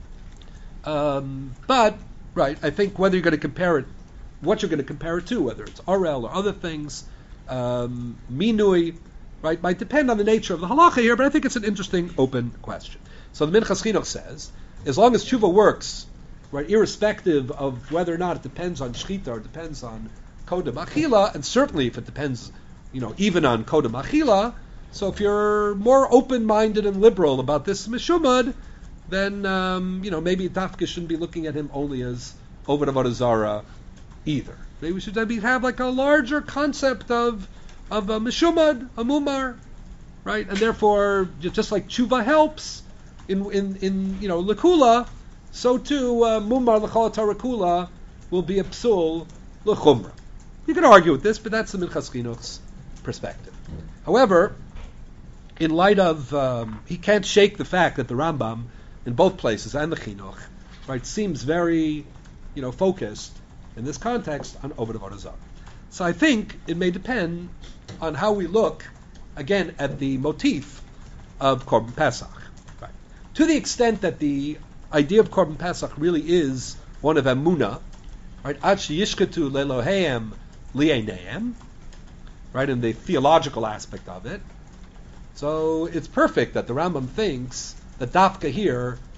um, but right, I think whether you're going to compare it, what you're going to compare it to, whether it's Arel or other things, um, Minui, right, might depend on the nature of the halacha here, but I think it's an interesting open question. So the Minchas Chinuch says, as long as tshuva works, right, irrespective of whether or not it depends on shchita or depends on kodem achila, and certainly if it depends, you know, even on kodem achila, so if you're more open-minded and liberal about this mishumad, then, um, you know, maybe dafka shouldn't be looking at him only as Oved Avodah Zarah either. Maybe we should maybe have like a larger concept of of a mishumad, a mumar, right, and therefore, just like tshuva helps in, in, in you know, lekula, so too, uh, Mumar L'Chol HaTorah Kula will be a psul l'chumra. You can argue with this, but that's the Minchas Chinuch's perspective. However, in light of, um, he can't shake the fact that the Rambam, in both places, and the Chinuch, right, seems very, you know, focused, in this context, on Oved Avodah Zarah. So I think it may depend on how we look, again, at the motif of Korban Pesach. Right. To the extent that the idea of Korban Pesach really is one of Emunah, right? Ad sheyishketu leloheim li'eineim, right? In the theological aspect of it. So it's perfect that the Rambam thinks that dafka here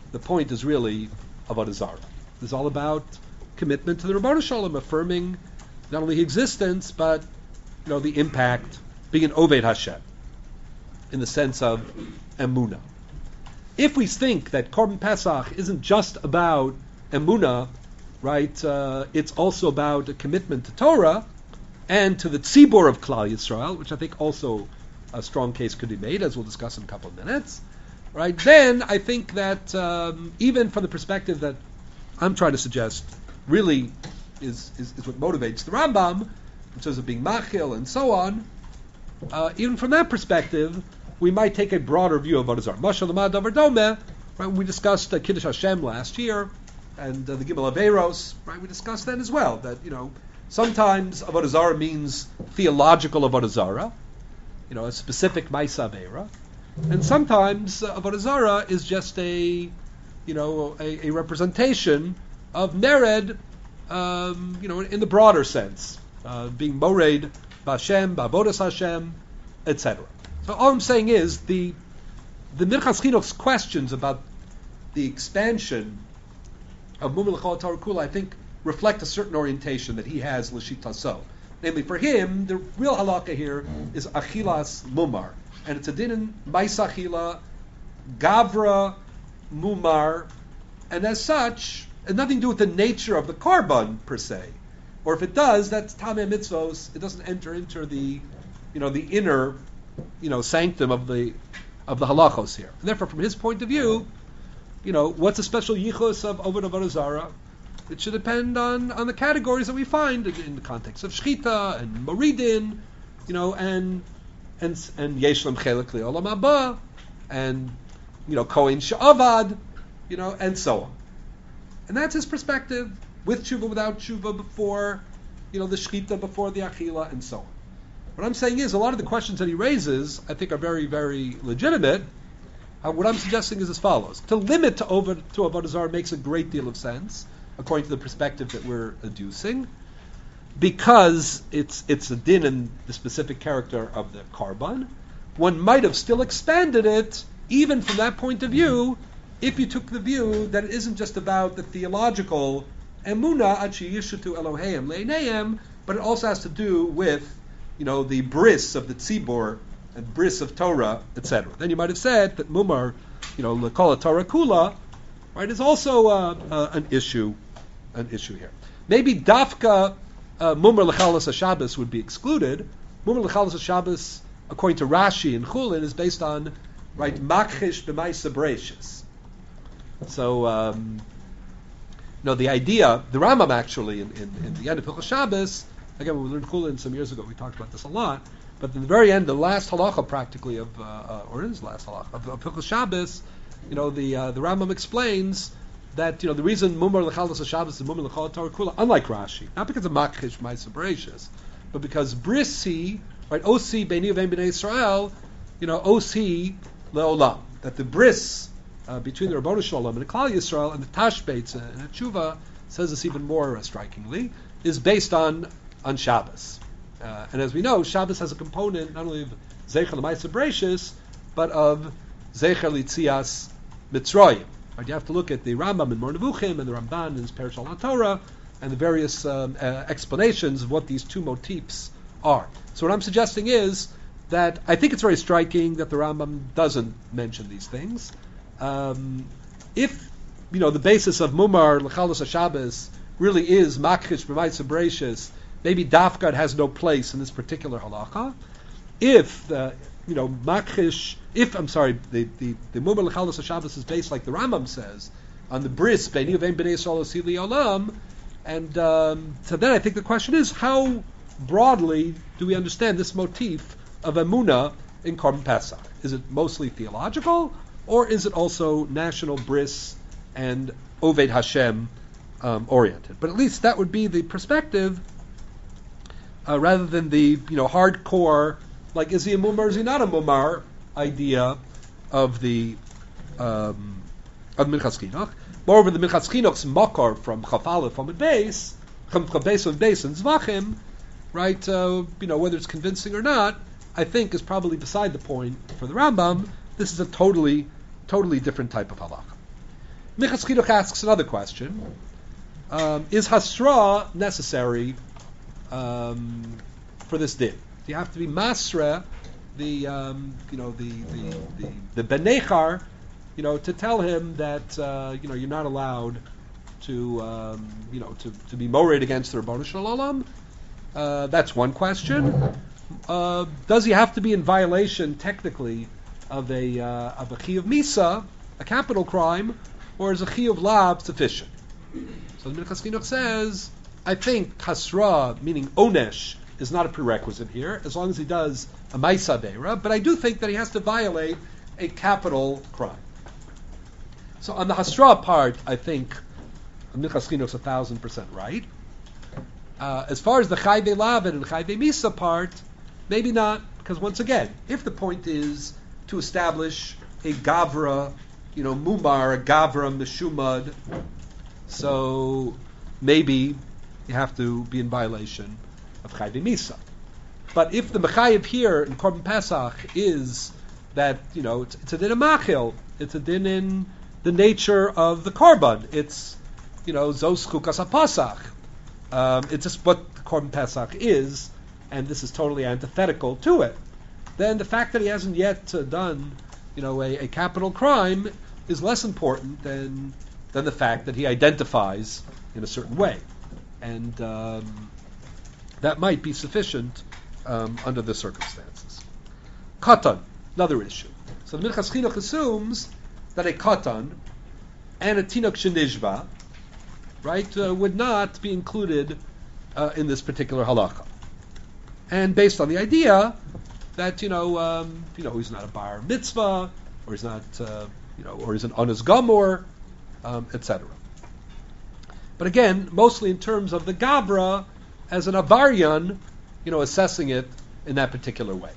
the point is really Avodah Zarah. It's all about commitment to the Rebbeinu Shalom, affirming not only existence, but you know the impact, being an Oved Hashem, in the sense of Emunah. If we think that Korban Pesach isn't just about Emunah, right, uh, it's also about a commitment to Torah and to the Tzibor of Klal Yisrael, which I think also a strong case could be made, as we'll discuss in a couple of minutes, right, then I think that um, even from the perspective that I'm trying to suggest really is, is, is what motivates the Rambam, in terms of being machil and so on, uh, even from that perspective, we might take a broader view of Avodah Zarah. Mashal Lamad Davar Domeh, right, we discussed uh, Kiddush Hashem last year, and uh, the Gimel Averos, right, we discussed that as well, that, you know, sometimes Avodah Zarah means theological Avodah Zarah, you know, a specific Maisa Avera, and sometimes uh, Avodah Zarah is just a, you know, a, a representation of Mered, um, you know, in the broader sense, uh, being Mored, B'Hashem, B'Avodas Hashem, et cetera. So all I'm saying is the the Minchas Chinuch's questions about the expansion of Mumar L'Chol Torah Kula, I think, reflect a certain orientation that he has l'shitaso. Namely, for him, the real halakha here is achilas mumar, and it's a din in ma'isa achila, gavra mumar, and as such, it has nothing to do with the nature of the korban per se. Or if it does, that's tamei mitzvos. It doesn't enter into the, you know, the inner, you know, sanctum of the of the halachos here. And therefore, from his point of view, you know, what's the special yichus of Oved Avodah Zarah? It should depend on, on the categories that we find in, in the context of shchita and moridin, you know, and and and yeshlam chelik le'olam haba, and you know kohen she'avad, you know, and so on. And that's his perspective, with tshuva, without tshuva, before, you know, the shchita, before the achila, and so on. What I'm saying is, a lot of the questions that he raises, I think, are very, very legitimate. Uh, what I'm suggesting is as follows: to limit to over to Avodah Zarah makes a great deal of sense, according to the perspective that we're adducing, because it's it's a din in the specific character of the korban. One might have still expanded it, even from that point of view, if you took the view that it isn't just about the theological emuna achi yishutu Eloheim leineim, but it also has to do with, you know, the bris of the tzibor and bris of Torah, et cetera. Then you might have said that mumar, you know, lekol Torah kula, right, is also uh, uh, an issue. An issue here. Maybe dafka uh, mumar lechalas haShabbos would be excluded. Mumar lechalas haShabbos, according to Rashi and Chulin, is based on, right, makhish b'maisa breishis. So, um, you know, the idea, the Rambam actually in, in, in the end of Hilchos Shabbos, again, when we learned Chulin some years ago, we talked about this a lot. But in the very end, the last halacha practically of, uh, uh, or it is the last halacha of, of Hilchos Shabbos, you know, the uh, the Rambam explains that, you know, the reason Mumar L'Chalas HaShabbos is Mumar L'Chol Torah Kula, unlike Rashi, not because of Makhish Ma'aser Bereishis, but because Brisi, right, Osi Beini Uvein B'nei Yisrael, you know, Osi Le'olam, that the bris uh, between the Rebbeinu Shalom and the Klal Yisrael and the Tashbetz and the Tshuva says this even more uh, strikingly, is based on on Shabbos. Uh, and as we know, Shabbos has a component not only of Zecher L'Ma'aser Bereishis, but of Zecher L'Tzias Mitzrayim. Right, you have to look at the Rambam in Mor Nevuchim and the Ramban in his Perush al Torah and the various um, uh, explanations of what these two motifs are. So what I'm suggesting is that I think it's very striking that the Rambam doesn't mention these things. Um, if, you know, the basis of Mumar L'Chalas HaShabbos really is Makhish B'Maisa Bereishis, maybe Dafka has no place in this particular halacha. If the You know, makhish. If I'm sorry, the the the Mumar L'Chalas HaShabbos is based, like the Rambam says, on the bris Beini Uvein B'nei Yisrael Osi Le'olam, and um, so then I think the question is, how broadly do we understand this motif of Emunah in Korban Pesach? Is it mostly theological, or is it also national bris and Oved Hashem um, oriented? But at least that would be the perspective, uh, rather than the, you know, hardcore, like, is he a mumar, is he not a mumar idea of the um, of Minchas Chinuch. Moreover, the Minchas Chinuch's makar from Chafalef from Beis, from Beis and Beis and Zvachim, right? Uh, you know, whether it's convincing or not, I think is probably beside the point for the Rambam. This is a totally, totally different type of halacha. Minchas Chinuch asks another question. Um, is Hasra necessary um, for this din? Do you have to be Masra, the um, you know the the the, the Benechar, you know, to tell him that uh, you know you're not allowed to um, you know to, to be mored against the Rebbeinu Shalom? Uh, that's one question. Uh, does he have to be in violation technically of a uh, of a chiyuv misa, a capital crime, or is a chiyuv lav sufficient? So the Minchas Chinuch says, I think hasra, meaning onesh, is not a prerequisite here, as long as he does a maisa beira, but I do think that he has to violate a capital crime. So on the hasra part, I think Minchas Chinuch's a thousand percent right. Uh, as far as the chayve lavid and chayve misa part, maybe not, because once again, if the point is to establish a gavra, you know, mumar, a gavra meshumad, so maybe you have to be in violation of chayve misa. But if the mechayev here in Korban Pesach is that, you know, it's, it's a din of machil, it's a din in the nature of the korban, it's, you know, zos chukas hapasach, um, it's just what Korban Pesach is, and this is totally antithetical to it, then the fact that he hasn't yet uh, done, you know, a, a capital crime is less important than than the fact that he identifies in a certain way, and um, that might be sufficient um, under the circumstances. Katan, another issue. So the Minchas Chinuch assumes that a katan and a tinok shenishba, right, uh, would not be included uh, in this particular halacha. And based on the idea that, you know, um, you know, he's not a bar mitzvah, or he's not, uh, you know, or he's an onas gamor, um, et cetera. But again, mostly in terms of the gabra as an avaryan, you know, assessing it in that particular way.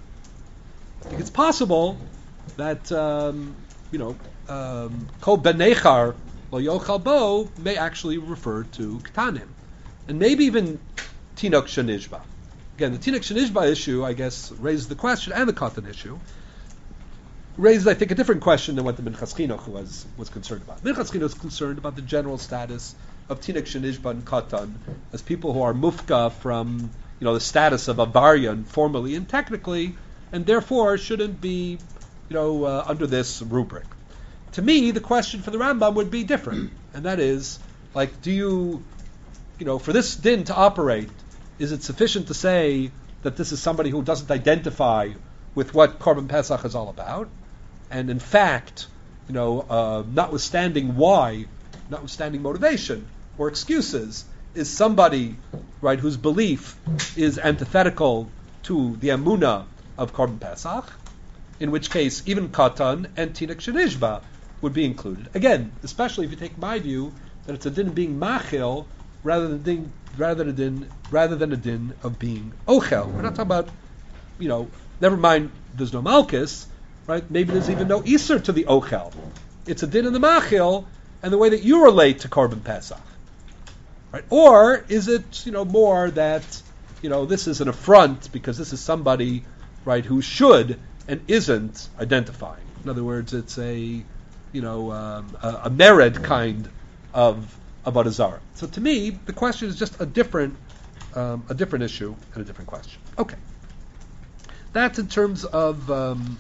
I think it's possible that, um, you know, um, kol benechar lo yochal bo may actually refer to ktanim, and maybe even tinok shenishba. Again, the tinok shenishba issue, I guess, raises the question, and the katan issue raises, I think, a different question than what the Minchas Chinuch was was concerned about. Minchas Chinuch is concerned about the general status of tinok shenishba and katan as people who are mufka from, you know, the status of avaryan formally and technically, and therefore shouldn't be, you know, uh, under this rubric. To me, the question for the Rambam would be different, and that is, like, do you, you know, for this din to operate, is it sufficient to say that this is somebody who doesn't identify with what Korban Pesach is all about, and in fact, you know, uh, notwithstanding why, notwithstanding motivation or excuses, is somebody, right, whose belief is antithetical to the emunah of Korban Pesach, in which case even katan and tinok shenishba would be included. Again, especially if you take my view that it's a din of being machil rather than din, rather than a din rather than a din of being ochel. We're not talking about, you know, never mind there's no malchus, right? Maybe there's even no iser to the ochel. It's a din in the machil and the way that you relate to Korban Pesach, right? Or is it, you know, more that, you know, this is an affront because this is somebody, right, who should and isn't identifying. In other words, it's a, you know, um, a, a mered kind of of Adazara. So to me, the question is just a different, um, a different issue and a different question. Okay, that's in terms of um,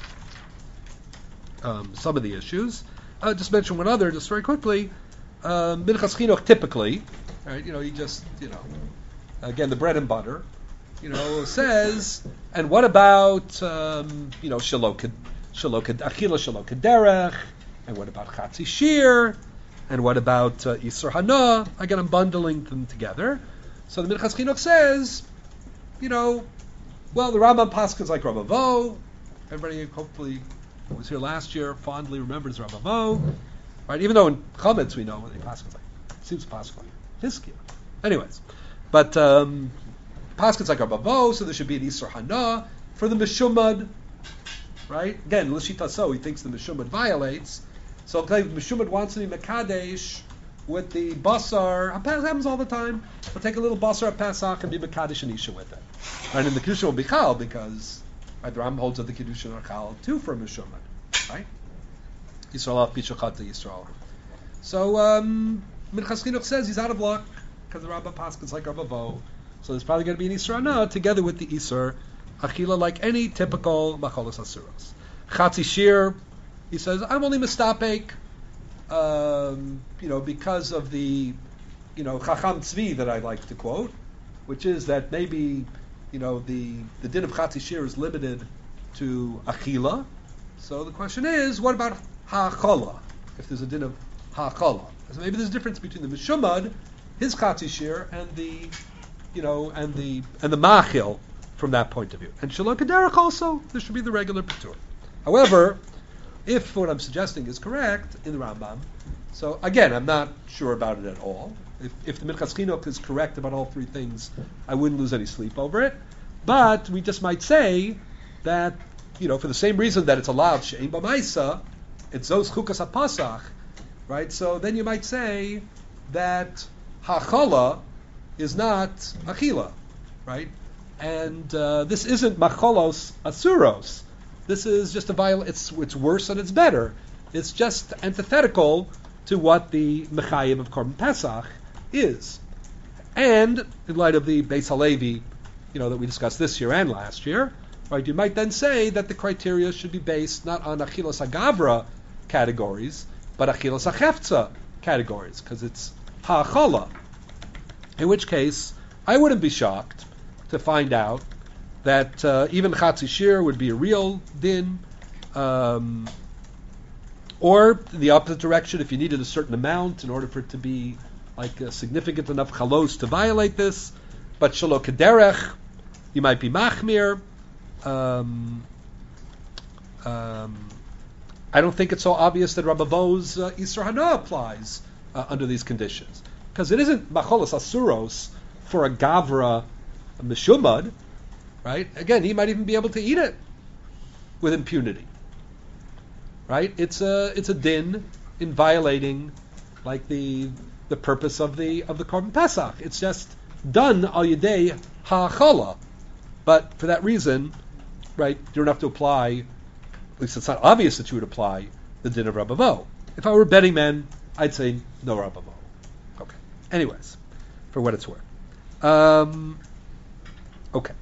um, some of the issues. I'll just mention one other, just very quickly. Um, Minchas Chinuch typically, right? You know, he just, you know, again the bread and butter, you know, says, and what about, um, you know, shalok shalok achila shalok derech, and what about chatzi shir? And what about uh, Isur Hana? Again, I'm bundling them together. So the Minchas Chinuch says, you know, well, the Rambam Paschal is like Ramavo. Everybody hopefully who was here last year fondly remembers Ramavo. Right? Even though in Chametz we know what the Paschal is like. It seems Paschal like Hiskia. Anyways, but um, Paschal is like Ramavo, so there should be an Isur Hana for the Meshumad. Right? Again, L'shita so he thinks the Meshumad violates. So okay, Meshumad wants to be Mekadesh with the Basar. It happens all the time. We'll take a little Basar at Pesach and be Mekadesh and Isha with it. Right? And the Kedusha will be Chal because, right, the Ram holds that the Kedusha are Chal too for Meshumad. Right? Yisrael Pishuchat to Yisrael. So um, Minchas Chinuch says he's out of luck because the Rambam Paskins like Rabba Vo. So there's probably going to be an Isur Hana together with the Isur Achila, like any typical Macholos Asuros. Chatzi Shir, he says, I'm only mistapek, um, you know, because of the, you know, Chacham Tzvi that I like to quote, which is that maybe, you know, the, the din of Chatzi Shir is limited to Achila. So the question is, what about Ha'achola? If there's a din of Ha'achola. So maybe there's a difference between the Mishumad, his Chatzi Shir, and the, you know, and the and the Machil from that point of view. And Shalom Kederach also, this should be the regular Patur. However, if what I'm suggesting is correct in the Rambam, so again, I'm not sure about it at all. If, if the Minchas Chinuch is correct about all three things, I wouldn't lose any sleep over it. But we just might say that, you know, for the same reason that it's allowed She'ein B'maisa, it's Zos Chukas HaPasach, right? So then you might say that Ha'chala is not Achila, right? And uh, this isn't Macholos Asuros. This is just a viol. It's it's worse and it's better. It's just antithetical to what the Mechayim of Korban Pesach is. And in light of the Beis Halevi, you know, that we discussed this year and last year, right? You might then say that the criteria should be based not on Achilas Agavra categories, but Achilas Achefza categories, because it's Ha'achala. In which case, I wouldn't be shocked to find out that uh, even Chatzi Shir would be a real din, um, or the opposite direction, if you needed a certain amount in order for it to be like a significant enough chalos to violate this, but Shelo Kederech, you might be machmir. Um, um, I don't think it's so obvious that Rabba Vo's uh, Isur Hana applies uh, under these conditions, because it isn't Macholos Asuros for a Gavra a Mishumad, right? Again, he might even be able to eat it with impunity, right? It's a it's a din in violating like the the purpose of the of the Korban Pesach. It's just done al yedei ha'achala, but for that reason, right? You don't have to apply. At least it's not obvious that you would apply the din of Rabba Vo. If I were a betting man, I'd say no Rabba Vo. Okay. Anyways, for what it's worth. Um, okay.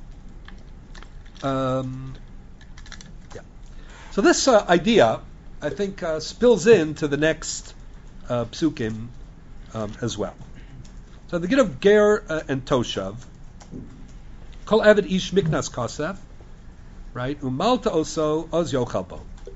Um, yeah. So this uh, idea, I think, uh, spills into the next uh, psukim um, as well. So the Gid of Ger uh, and Toshav, Kol Eved Ish Miknas Kosef, right? Umalta Oso Oz Yochalbo.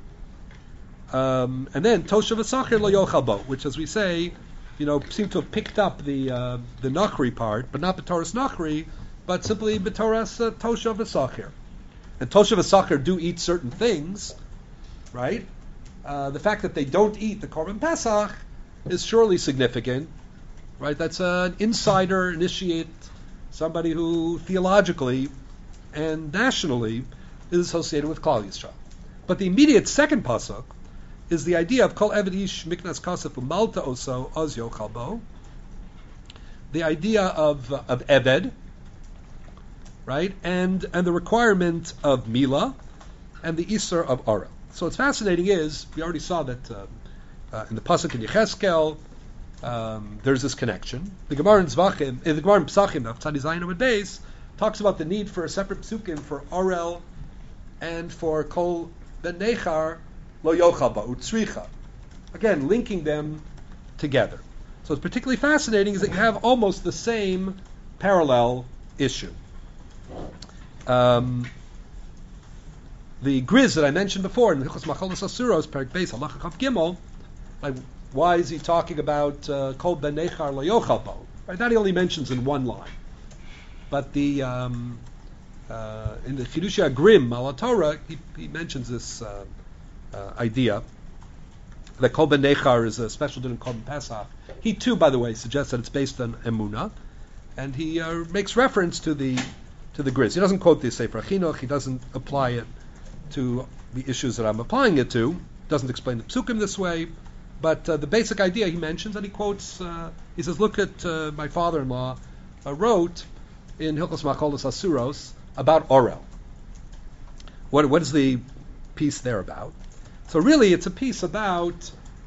Um, and then Toshav Asachir Lo Yochalbo, which, as we say, you know, seem to have picked up the uh, the Nachri part, but not B'Toras Nachri, but simply B'Toras uh, Toshav Asachir. And Toshav Asachir do eat certain things, right? Uh, the fact that they don't eat the Korban Pesach is surely significant, right? That's an insider initiate, somebody who theologically and nationally is associated with Klal Yisrael. But the immediate second pasuk is the idea of Kol Eved Ish Miknas Kasef Umalta Oso Oz Yochalbo, the idea of uh, of Eved, right, and and the requirement of Mila, and the Isur of Ara. So what's fascinating is we already saw that uh, uh, in the pasuk in Yecheskel um, there's this connection. The Gemara in Zvachim, in the Gemara in Pesachim of Tzadi Zayin Amud Beis talks about the need for a separate psukim for Orel and for Kol Ben Nechar Lo Yochal Ba Utzricha. Again, linking them together. So what's particularly fascinating is that you have almost the same parallel issue. Um, the Griz that I mentioned before in Hilchos Macholos Asuros, Perek Beis Halacha Chav Gimel, like, why is he talking about uh, Kol Ben Nechar Lo Yochal Ba? Right, that he only mentions in one line. But the um, uh, in the Chidushei HaGrim Al Torah, he, he mentions this uh, uh, idea that Kol Ben Nechar is a special din in Korban Pesach. He too, by the way, suggests that it's based on Emunah, and he uh, makes reference to the to the Griz. He doesn't quote the Sefer Chinuch. He doesn't apply it to the issues that I'm applying it to. Doesn't explain the psukim this way. But uh, the basic idea he mentions, and he quotes, uh, he says, look at uh, my father-in-law uh, wrote in Hilchos Macholos Asuros about Orel. What, what is the piece there about? So really it's a piece about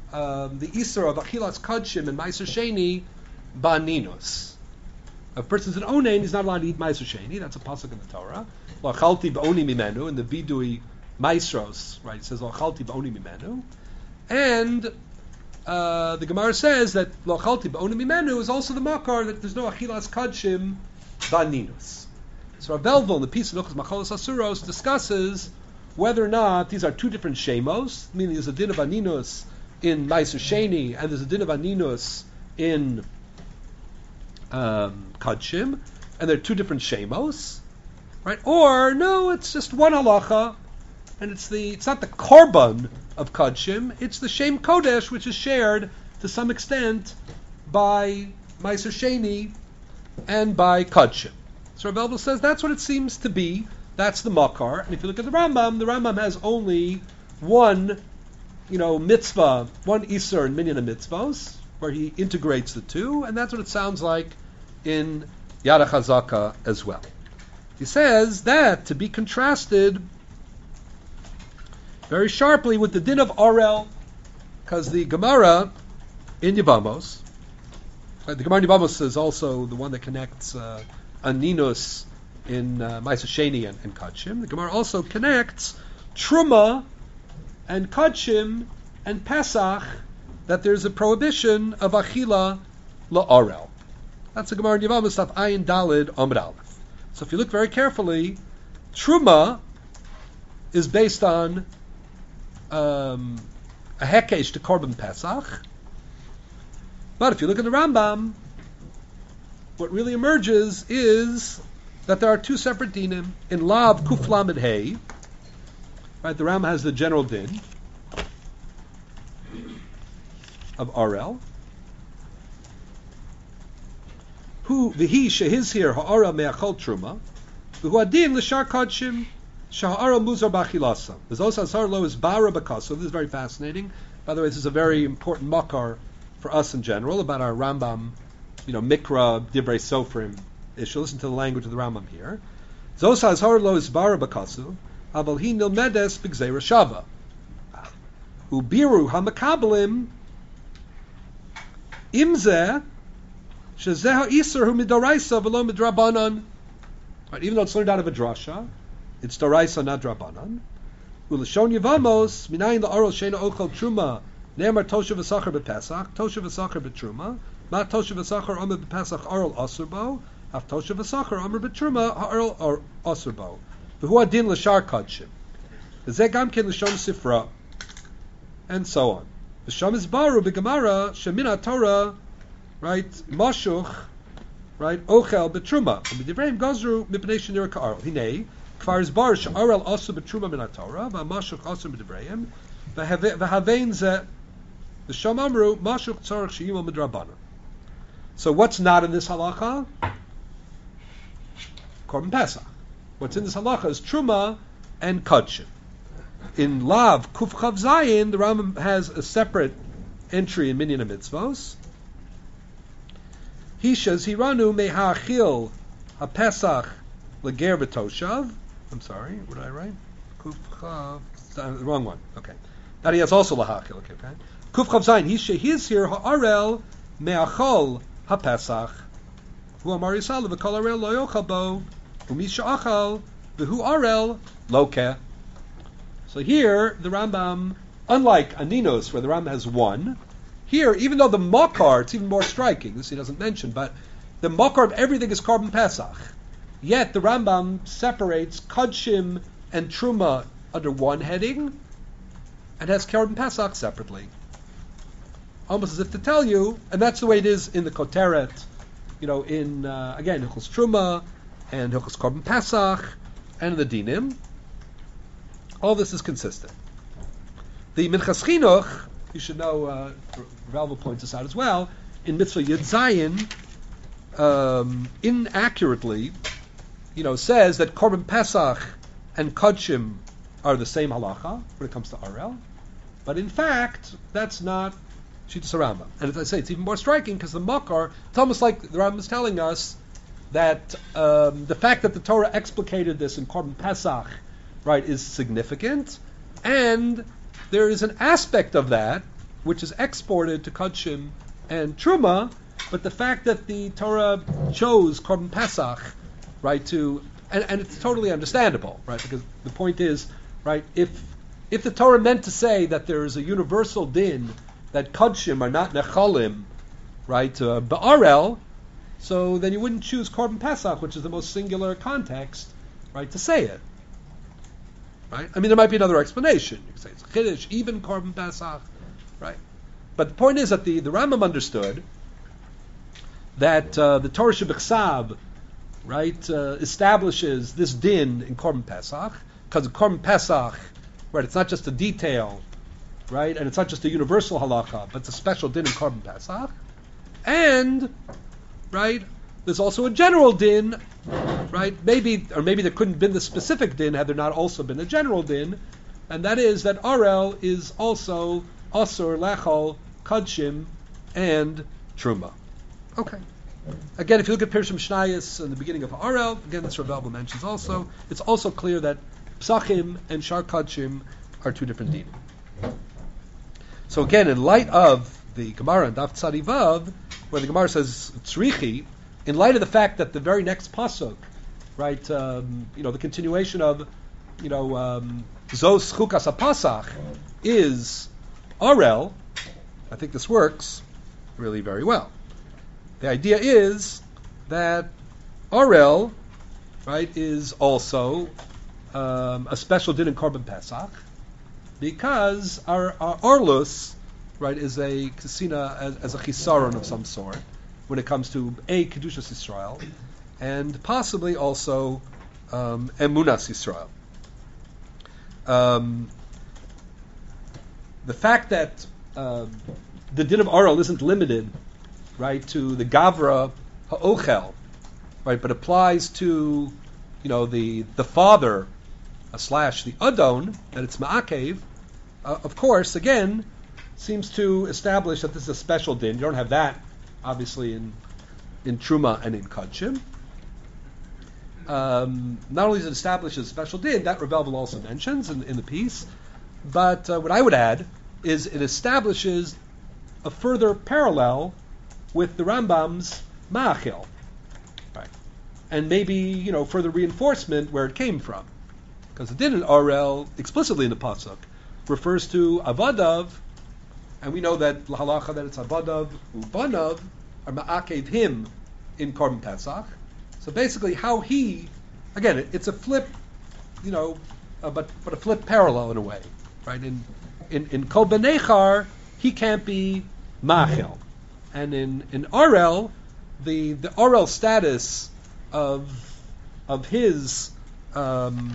um, the Isser of Achilas Kodshim and Meiser Sheni Ba'ninus. If a person's an Onen, he's not allowed to eat Meiser Sheni. That's a pasuk in the Torah. Lachalti Ba'oni Mimenu, in the Bidui Maestros, right? It says Lachalti Ba'oni Mimenu. And uh, the Gemara says that Lachalti Ba'oni Mimenu is also the Makar, that there's no Achilas Kodshim Ba'ninus. So Rav Belvel, in the piece of Hilchos Machalos Asuros, discusses whether or not these are two different shemos, meaning there's a din of aninus in Meiser Sheni, and there's a din of aninus in um, Kodshim, and they're two different shemos, right? Or no, it's just one halacha, and it's the it's not the korban of Kodshim, it's the Shem Kodesh, which is shared to some extent by Meiser Sheni and by Kodshim. So Rav Elvel says that's what it seems to be. That's the makar. And if you look at the Rambam, the Rambam has only one, you know, mitzvah, one iser in minyan mitzvahs, where he integrates the two, and that's what it sounds like in Yad HaChazaka as well. He says that to be contrasted very sharply with the din of Arel, because the Gemara in Yevamos, the Gemara in Yevamos is also the one that connects uh, Aninus in uh, Meiser Sheni and, and Kodshim. The Gemara also connects Truma and Kodshim and Pesach, that there's a prohibition of Achila la'arel. That's the Gemara in Yevamos, Daf Ayin Dalid Amud Aleph. So if you look very carefully, Truma is based on um, a hekesh to Korban Pesach. But if you look at the Rambam, what really emerges is that there are two separate dinim. In Lav Kuf Lamed Hey, right, the Ram has the general din of Arel. Who v'hi shehiz here ha'arel me'achol truma, v'hu adin l'shar kodshim sha'arel muzar b'achilasa. There's also asar lo is bara b'kaso. This is very fascinating. By the way, this is a very important makar for us in general about our Rambam, you know, Mikra, Divrei Sofrim issue. Listen to the language of the Rambam here. Zosa azhar lo is bara b'kasu, aval hi nilmedes b'gzeira shava. Ubiru hamakablim imzeh shezeh ha'isur hu midoraisa v'lo midrabanan. Right, even though it's learned out of a drasha, it's doraisa, not drabanan. Ulashon yevamos minayin la'arol sheina ochel truma ne'emar toshav v'sachar b'pesach toshav v'sachar b'truma ma toshav v'sachar omer b'pesach arol asurbo af toshav v'sachar omer b'truma arol asurbo v'hu adin l'shar kodshim v'zeh gam ken l'shon sifra and so on. V'sham is baru b'gemara shemina Torah, right, mashuch, right, ochel b'truma v'divrei gazru mipnei shenir ka'arol hinei kvar is bar she'arol asu b'truma min Torah v'mashuch asu b'divrei v'havein zeh the Sham Amru Mashuk Tzarech She'imah Midrabana. So what's not in this halacha? Korban Pesach. What's in this halacha is Truma and Kodshim. In Lav Kuf Chav Zayin, the Rambam has a separate entry in Minyan Mitzvos. Hishas Hiranu Mehachil HaPesach Leger V'Toshav. I'm sorry, what did I write? Kuf Chav. The wrong one. Okay. That he has also Lahachil. Okay. okay. Kuf Chav Zayin, he is here ha'arel me'achol ha'pesach hu amar yisal v'kol arel lo yochal bo u'mi she'achal v'hu arel lo keh. So here the Rambam, unlike Aninos where the Rambam has one, here even though the makar, it's even more striking, this he doesn't mention, but the makar of everything is Korban Pesach, yet the Rambam separates Kodshim and Truma under one heading and has Korban Pesach separately. Almost as if to tell you, and that's the way it is in the Koteret, you know, in, uh, again, Hilchos Truma, and Hilchos Korban Pesach, and the Dinim. All this is consistent. The Minchas Chinuch, you should know, uh, Ralva points this out as well, in Mitzvah Yud Zayin, um, inaccurately, you know, says that Korban Pesach and Kodshim are the same halacha when it comes to Arel, but in fact, that's not Shittas Rambam. And as I say, it's even more striking because the Makar, it's almost like the Rambam is telling us that um, the fact that the Torah explicated this in Korban Pesach, right, is significant, and there is an aspect of that which is exported to Kodshim and Truma, but the fact that the Torah chose Korban Pesach, right, to, and, and it's totally understandable, right, because the point is, right, if if the Torah meant to say that there is a universal din that Kodshim are not Nechalim, right, uh, Ba'arel, so then you wouldn't choose Korban Pesach, which is the most singular context, right, to say it. Right? I mean, there might be another explanation. You could say it's Chiddush, even Korban Pesach, right? But the point is that the, the Rambam understood that uh, the Torah Shebechsav, right, uh, establishes this din in Korban Pesach, because Korban Pesach, right, it's not just a detail, right, and it's not just a universal halacha, but it's a special din in Korban Pesach, and, right, there's also a general din, right, maybe, or maybe there couldn't have been the specific din had there not also been a general din, and that is that Arel is also Asur, Lechol, Kodshim, and Truma. Okay. Again, if you look at Pirush Mishnayos in the beginning of Arel, again, this Rav Elba mentions also, it's also clear that Psachim and Shar Kodshim are two different din. So again, in light of the Gemara and Daf Tzadi Vav, where the Gemara says Tzrichi, in light of the fact that the very next pasuk, right, um, you know, the continuation of, you know, um, Zos Chukas HaPasach is Arel, I think this works really very well. The idea is that Arel, right, is also um, a special din in Korban Pesach, because our, our Arlus, right, is a kasina as, as a chisaron of some sort when it comes to a Kedushas Yisrael, and possibly also um, Emunas Yisrael. Um, the fact that uh, the din of Arel isn't limited, right, to the Gavra Ha'ochel, right, but applies to, you know, the the father uh, slash the Adon, that it's Ma'akev, uh, of course, again, seems to establish that this is a special din. You don't have that, obviously, in in Truma and in Kodshim. Um, not only does it establish a special din, that Rav Elba also mentions in, in the piece, but uh, what I would add is it establishes a further parallel with the Rambam's Ma'achil, right? And maybe, you know, further reinforcement where it came from, because the din in Arel explicitly in the pasuk refers to Avadav, and we know that halacha that it's Avadav Ubanav are Ma'akev him in Korban Pesach. So basically, how he, again, it, it's a flip, you know, uh, but but a flip parallel in a way, right? In in in Kol B'nechar, he can't be Ma'achil, and in in Arel, the the Arel status of of his um,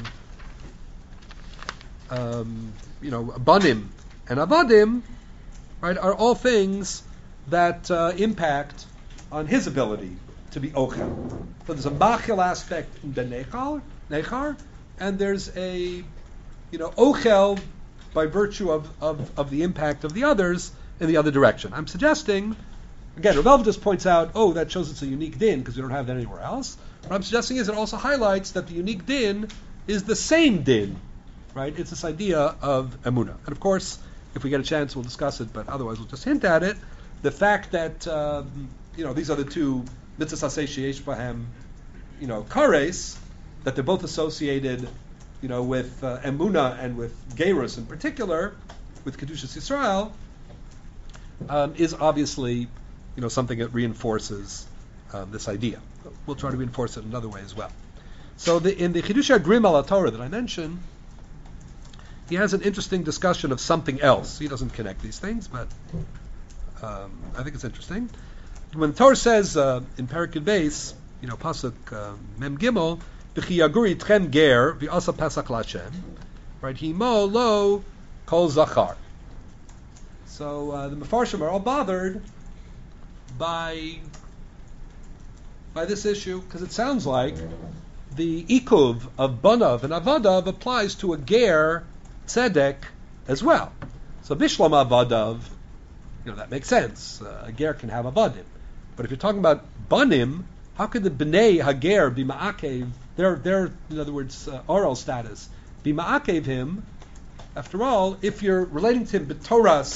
um, you know, Banim and Avadim, right, are all things that uh, impact on his ability to be Ochel. So there's a Machil aspect in the Nechar, Nechar, and there's a, you know, Ochel by virtue of, of, of the impact of the others in the other direction. I'm suggesting, again, Rav Elba just points out, oh, that shows it's a unique din because we don't have that anywhere else. What I'm suggesting is it also highlights that the unique din is the same din, right? It's this idea of Emunah. And of course, if we get a chance, we'll discuss it, but otherwise we'll just hint at it. The fact that, um, you know, these are the two mitzvahs aseh sheyesh bahem, you know, kares, that they're both associated, you know, with uh, Emunah and with Gerus in particular, with Kedushas Yisrael, um, is obviously, you know, something that reinforces um, this idea. We'll try to reinforce it another way as well. So the, in the Chidush HaGrim al Torah that I mentioned, he has an interesting discussion of something else. He doesn't connect these things, but um, I think it's interesting. When the Torah says uh, in Perek Yud Beis, you know, pasuk uh, Mem Gimel, V'chi yaguri tchem ger v'asa Pesach Lashem, right? Himo lo kol zachar. So uh, the Mefarshim are all bothered by by this issue because it sounds like the ikuv of banav and avadav applies to a ger tzedek as well. So bishlam avadav, you know, that makes sense. Uh, a ger can have avadim. But if you're talking about banim, how could the bnei hager be ma'akev, their, their, in other words, uh, oral status, be ma'akev him, after all, if you're relating to him b'toras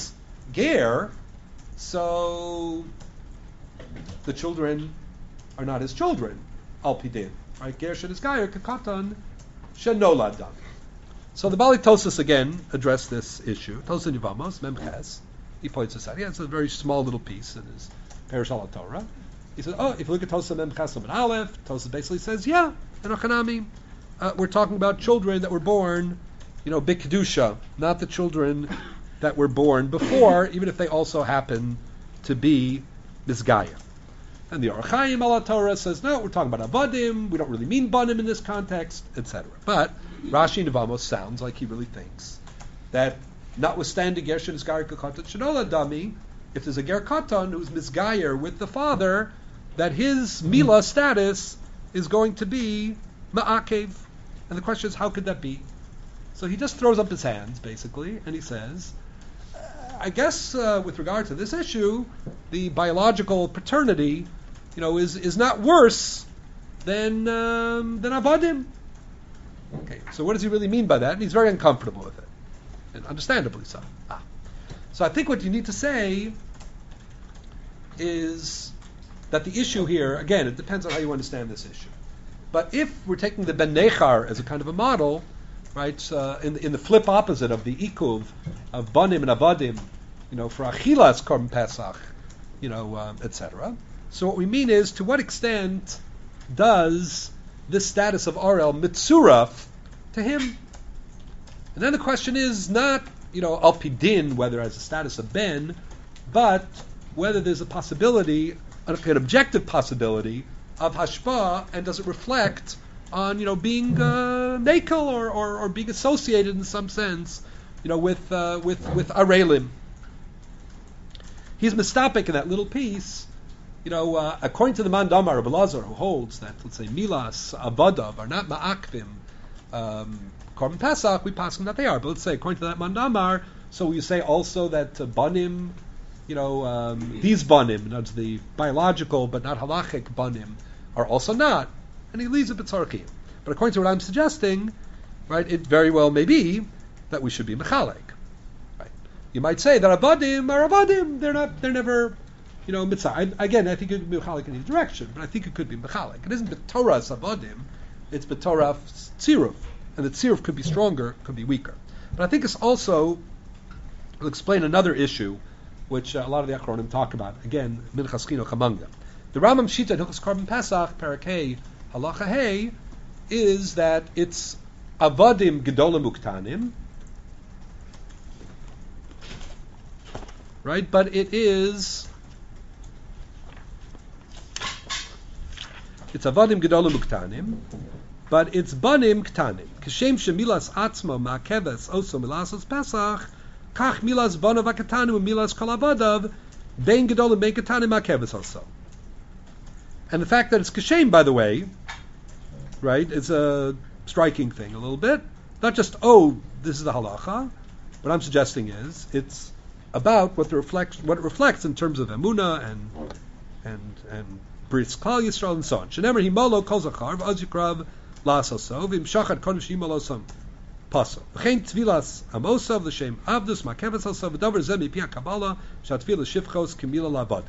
ger, so the children are not his children. Al pidin, right? Ger shenis gayer kekatan shenolad dam. So the Bali Tosas again addressed this issue. Tosas Yevamos Memches. He points this out. He has a very small little piece in his Perush al Torah. He says, "Oh, if you look at Tosas Memches and Aleph, Tosas basically says, yeah, in Ochanami, uh, we're talking about children that were born, you know, bikdusha, not the children that were born before, even if they also happen to be misgaya." And the Orach Chaim al Torah says, no, we're talking about avadim. We don't really mean banim in this context, et cetera. But Rashi Nevamos sounds like he really thinks that, notwithstanding ger shenis gayer kekatan shenola dami, if there's a ger katan who's misgayer with the father, that his mila status is going to be ma'akev. And the question is, how could that be? So he just throws up his hands, basically, and he says, I guess uh, with regard to this issue, the biological paternity, you know, is is not worse than um, than avadim. Okay, so what does he really mean by that? And he's very uncomfortable with it, and understandably so. Ah. So I think what you need to say is that the issue here, again, it depends on how you understand this issue. But if we're taking the Ben Nechar as a kind of a model, right, uh, in, in the flip opposite of the ikuv of banim and avadim, you know, for achilas korban pesach, you know, um, et cetera. So what we mean is, to what extent does this status of Arel mitzuraf to him? And then the question is not, you know, al pidin, whether as a status of ben, but whether there's a possibility, an objective possibility of hashpa, and does it reflect on, you know, being uh, mekel or, or or being associated in some sense, you know, with uh, with with arelim. He's mistapik in that little piece, you know, uh, according to the Mandamar Rabbi Lazar, who holds that, let's say, milas abadav are not ma'akvim um, korban pesach, we pass them that they are. But let's say, according to that Mandamar, so you say also that uh, banim, you know, um, these banim, that's the biological but not halachic banim, are also not. And he leaves it b'tzarchim. But according to what I'm suggesting, right, it very well may be that we should be mechalek. Right? You might say that avadim are avadim; they're not, they're never, you know, mitzvah. I, again, I think it could be mechalek in either direction, but I think it could be mechalek. It isn't b'torah's avadim; it's b'torah's tziruf, and the tziruf could be stronger, could be weaker. But I think it's also will explain another issue, which uh, a lot of the Achronim talk about. Again, minchas chinuch among them. The Rambam Shita in Hilchos Korban Pesach, Perek Hey, Halacha Hey, is that it's avadim gedolim uktanim, right? But it is it's avadim gedolim uktanim, but it's banim ktanim. Kashem shemilas atzma ma'keves oso milasos Pesach, kach milas banav akatanim milas kol avadav bein gedolim bein katanim ma'keves also. And the fact that it's kashem, by the way, right, is a striking thing a little bit. Not just, oh, this is the halacha. What I'm suggesting is it's about what the reflects, what it reflects in terms of emuna and and and bris klal yisrael and so on. Shenemer himolo kol zachar v'azikrav la'asoso v'imshachat kodesh himolo som paso. V'chein tvilas amosav l'shem avdus ma'keves also v'davar zeh mipi ha'kabbalah shat tvilas shifchos kimila la'avadim.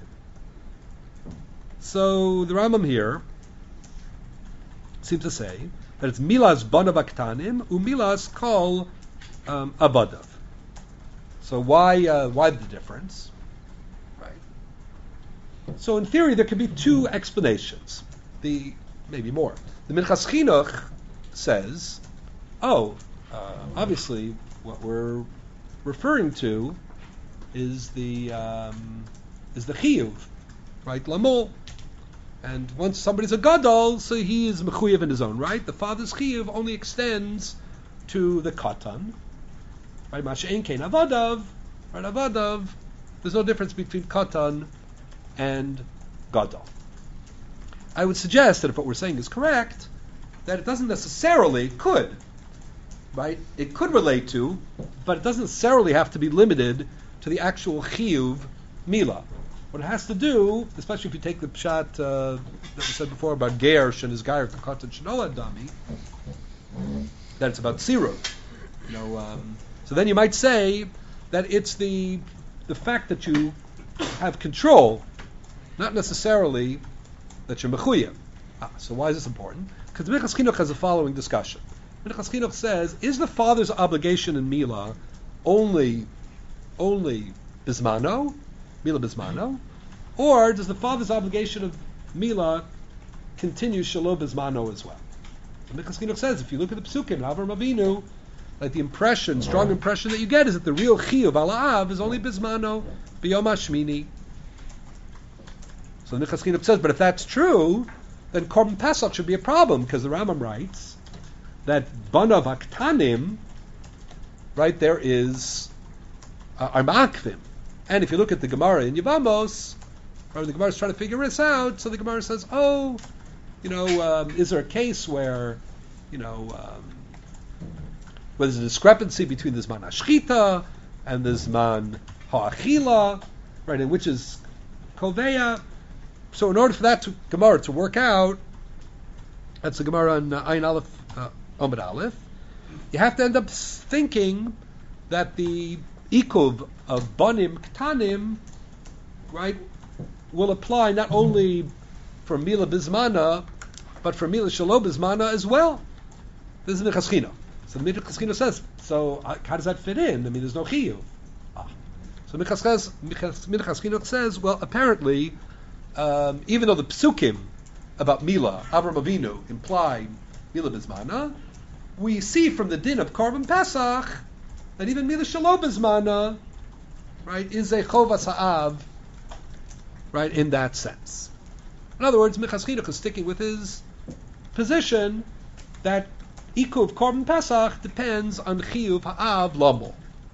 So the Rambam here seems to say that it's milas banav aktanim umilas kol um, abadav. So why uh, why the difference? Right. So in theory there could be two explanations. The maybe more. The Minchas Chinuch says, oh, uh, obviously what we're referring to is the um, is the chiyuv, right? Lamol. And once somebody's a gadol, so he is mechuyev in his own right. The father's chiyuv only extends to the katan, right? Masha'en kein avadav, right? Avadav. There's no difference between katan and gadol. I would suggest that if what we're saying is correct, that it doesn't necessarily could, right? It could relate to, but it doesn't necessarily have to be limited to the actual chiyuv mila. What it has to do, especially if you take the pshat uh, that we said before about ger shenis gayer kekatan shenola dami, that it's about tzirut. You know, um, so then you might say that it's the the fact that you have control, not necessarily that you're mechuyev. Ah, so why is this important? Because Minchas Chinuch has the following discussion. Minchas Chinuch says, is the father's obligation in Mila only only bismano, Mila bismano, or does the father's obligation of Mila continue shelo bismano as well? So Minchas Chinuch says, if you look at the Psukim, Avram Avinu, like the impression, strong impression that you get is that the real chiyuv ala'av is only bismano, biyom hashmini. So Minchas Chinuch says, but if that's true, then Korban Pesach should be a problem, because the Rambam writes that banav aktanim, right, there is uh, armakvim. And if you look at the Gemara in Yevamos, right, the Gemara is trying to figure this out, so the Gemara says, oh, you know, um, is there a case where, you know, um, where there's a discrepancy between the Zman HaShchita and the Zman HaAchila, right, and which is Koveya. So in order for that to, Gemara to work out, that's the Gemara on uh, Ayin Aleph, uh, Amud Aleph, you have to end up thinking that the Ikuv of Banim Ktanim, right, will apply not only for Mila Bismana, but for Mila Shelo Bismana as well. This is Minchas Chinuch. So the Minchas Chinuch says, so uh, how does that fit in? I mean, there's no chiyuv. Ah. So Minchas Chinuch says, well, apparently, um, even though the psukim about Mila, Avram Avinu, imply Mila Bismana, we see from the din of Korban Pesach that even Mila Shelo Bismana, right, is a Chovas Ha'av, right, in that sense. In other words, Minchas Chinuch is sticking with his position that Ikuv Korban Pesach depends on Chiyuv Ha'av Lamol.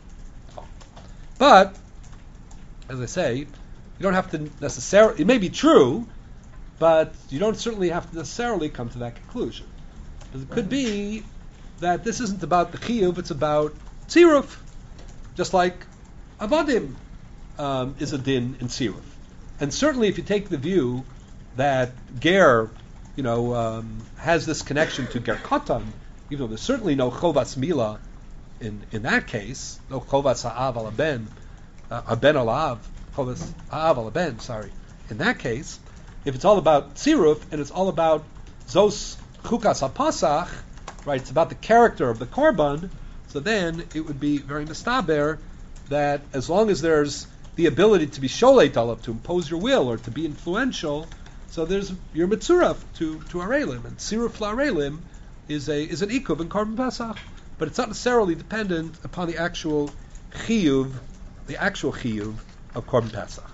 But, as I say, you don't have to necessarily, it may be true, but you don't certainly have to necessarily come to that conclusion. Because it could be that this isn't about the Chiyuv, it's about Tziruf. Just like Avadim um, is a din in Tziruf. And certainly if you take the view that Ger, you know, um, has this connection to Ger Katan, even though there's certainly no Chovas Mila in, in that case, no Chovas Ha'av al Ben, uh, Ben al Av, Chovas Ha'av al Ben, sorry. In that case, if it's all about Tziruf and it's all about Zos Chukas HaPasach, right, it's about the character of the Korban, so then it would be very mistaber that as long as there's the ability to be Sholeit Alav, to impose your will or to be influential, so there's your Mitzuraf to, to Arelim, and Tziruf LaArelim is a is an Ikuv in Korban Pesach, but it's not necessarily dependent upon the actual Chiyuv, the actual Chiyuv of Korban Pesach.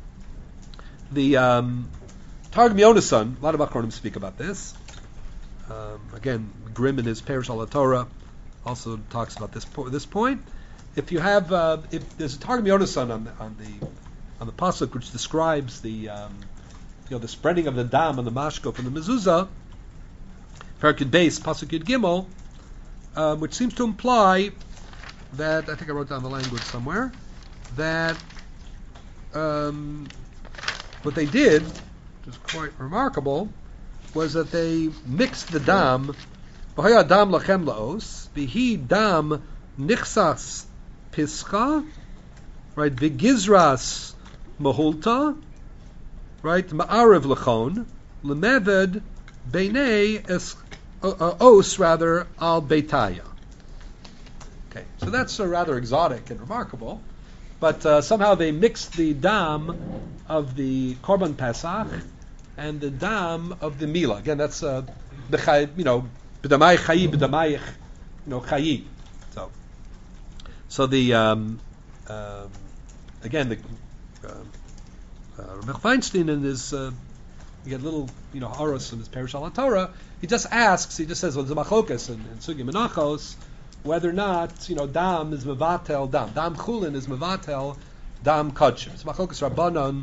The um, Targum Yonasan, a lot of Achronim speak about this. Um, again, Grimm in his Perush al Torah also talks about this po- this point. If you have, uh, if there's a Targum Yonasan on the on the on the pasuk which describes the um, you know the spreading of the dam on the mashko from the mezuzah, Perek Yud Beis pasuk Yud Gimel, um, which seems to imply that I think I wrote down the language somewhere that um, what they did, which is quite remarkable, was that they mixed the dam. V'haya dam lachem laos, v'hi dam nichsas pischa, right? V'gizras mahulta, right? Ma'arev lechon, lemeved beinei es uh, uh, os rather al beitaya. Okay, so that's uh, rather exotic and remarkable, but uh, somehow they mixed the dam of the Korban Pesach and the dam of the Mila. Again, that's uh, you know, b'damai chayi, b'damai, you know, chayi. So, so the um, um, again the uh, uh, Rebbe Feinstein in his uh, you get little you know Aros in his Perush al Torah. He just asks. He just says, "Well, there's a machlokas in, in Sugi Menachos whether or not you know dam is mevatel dam. Dam chulin is mevatel dam kachim. It's machlokas Rabbanan."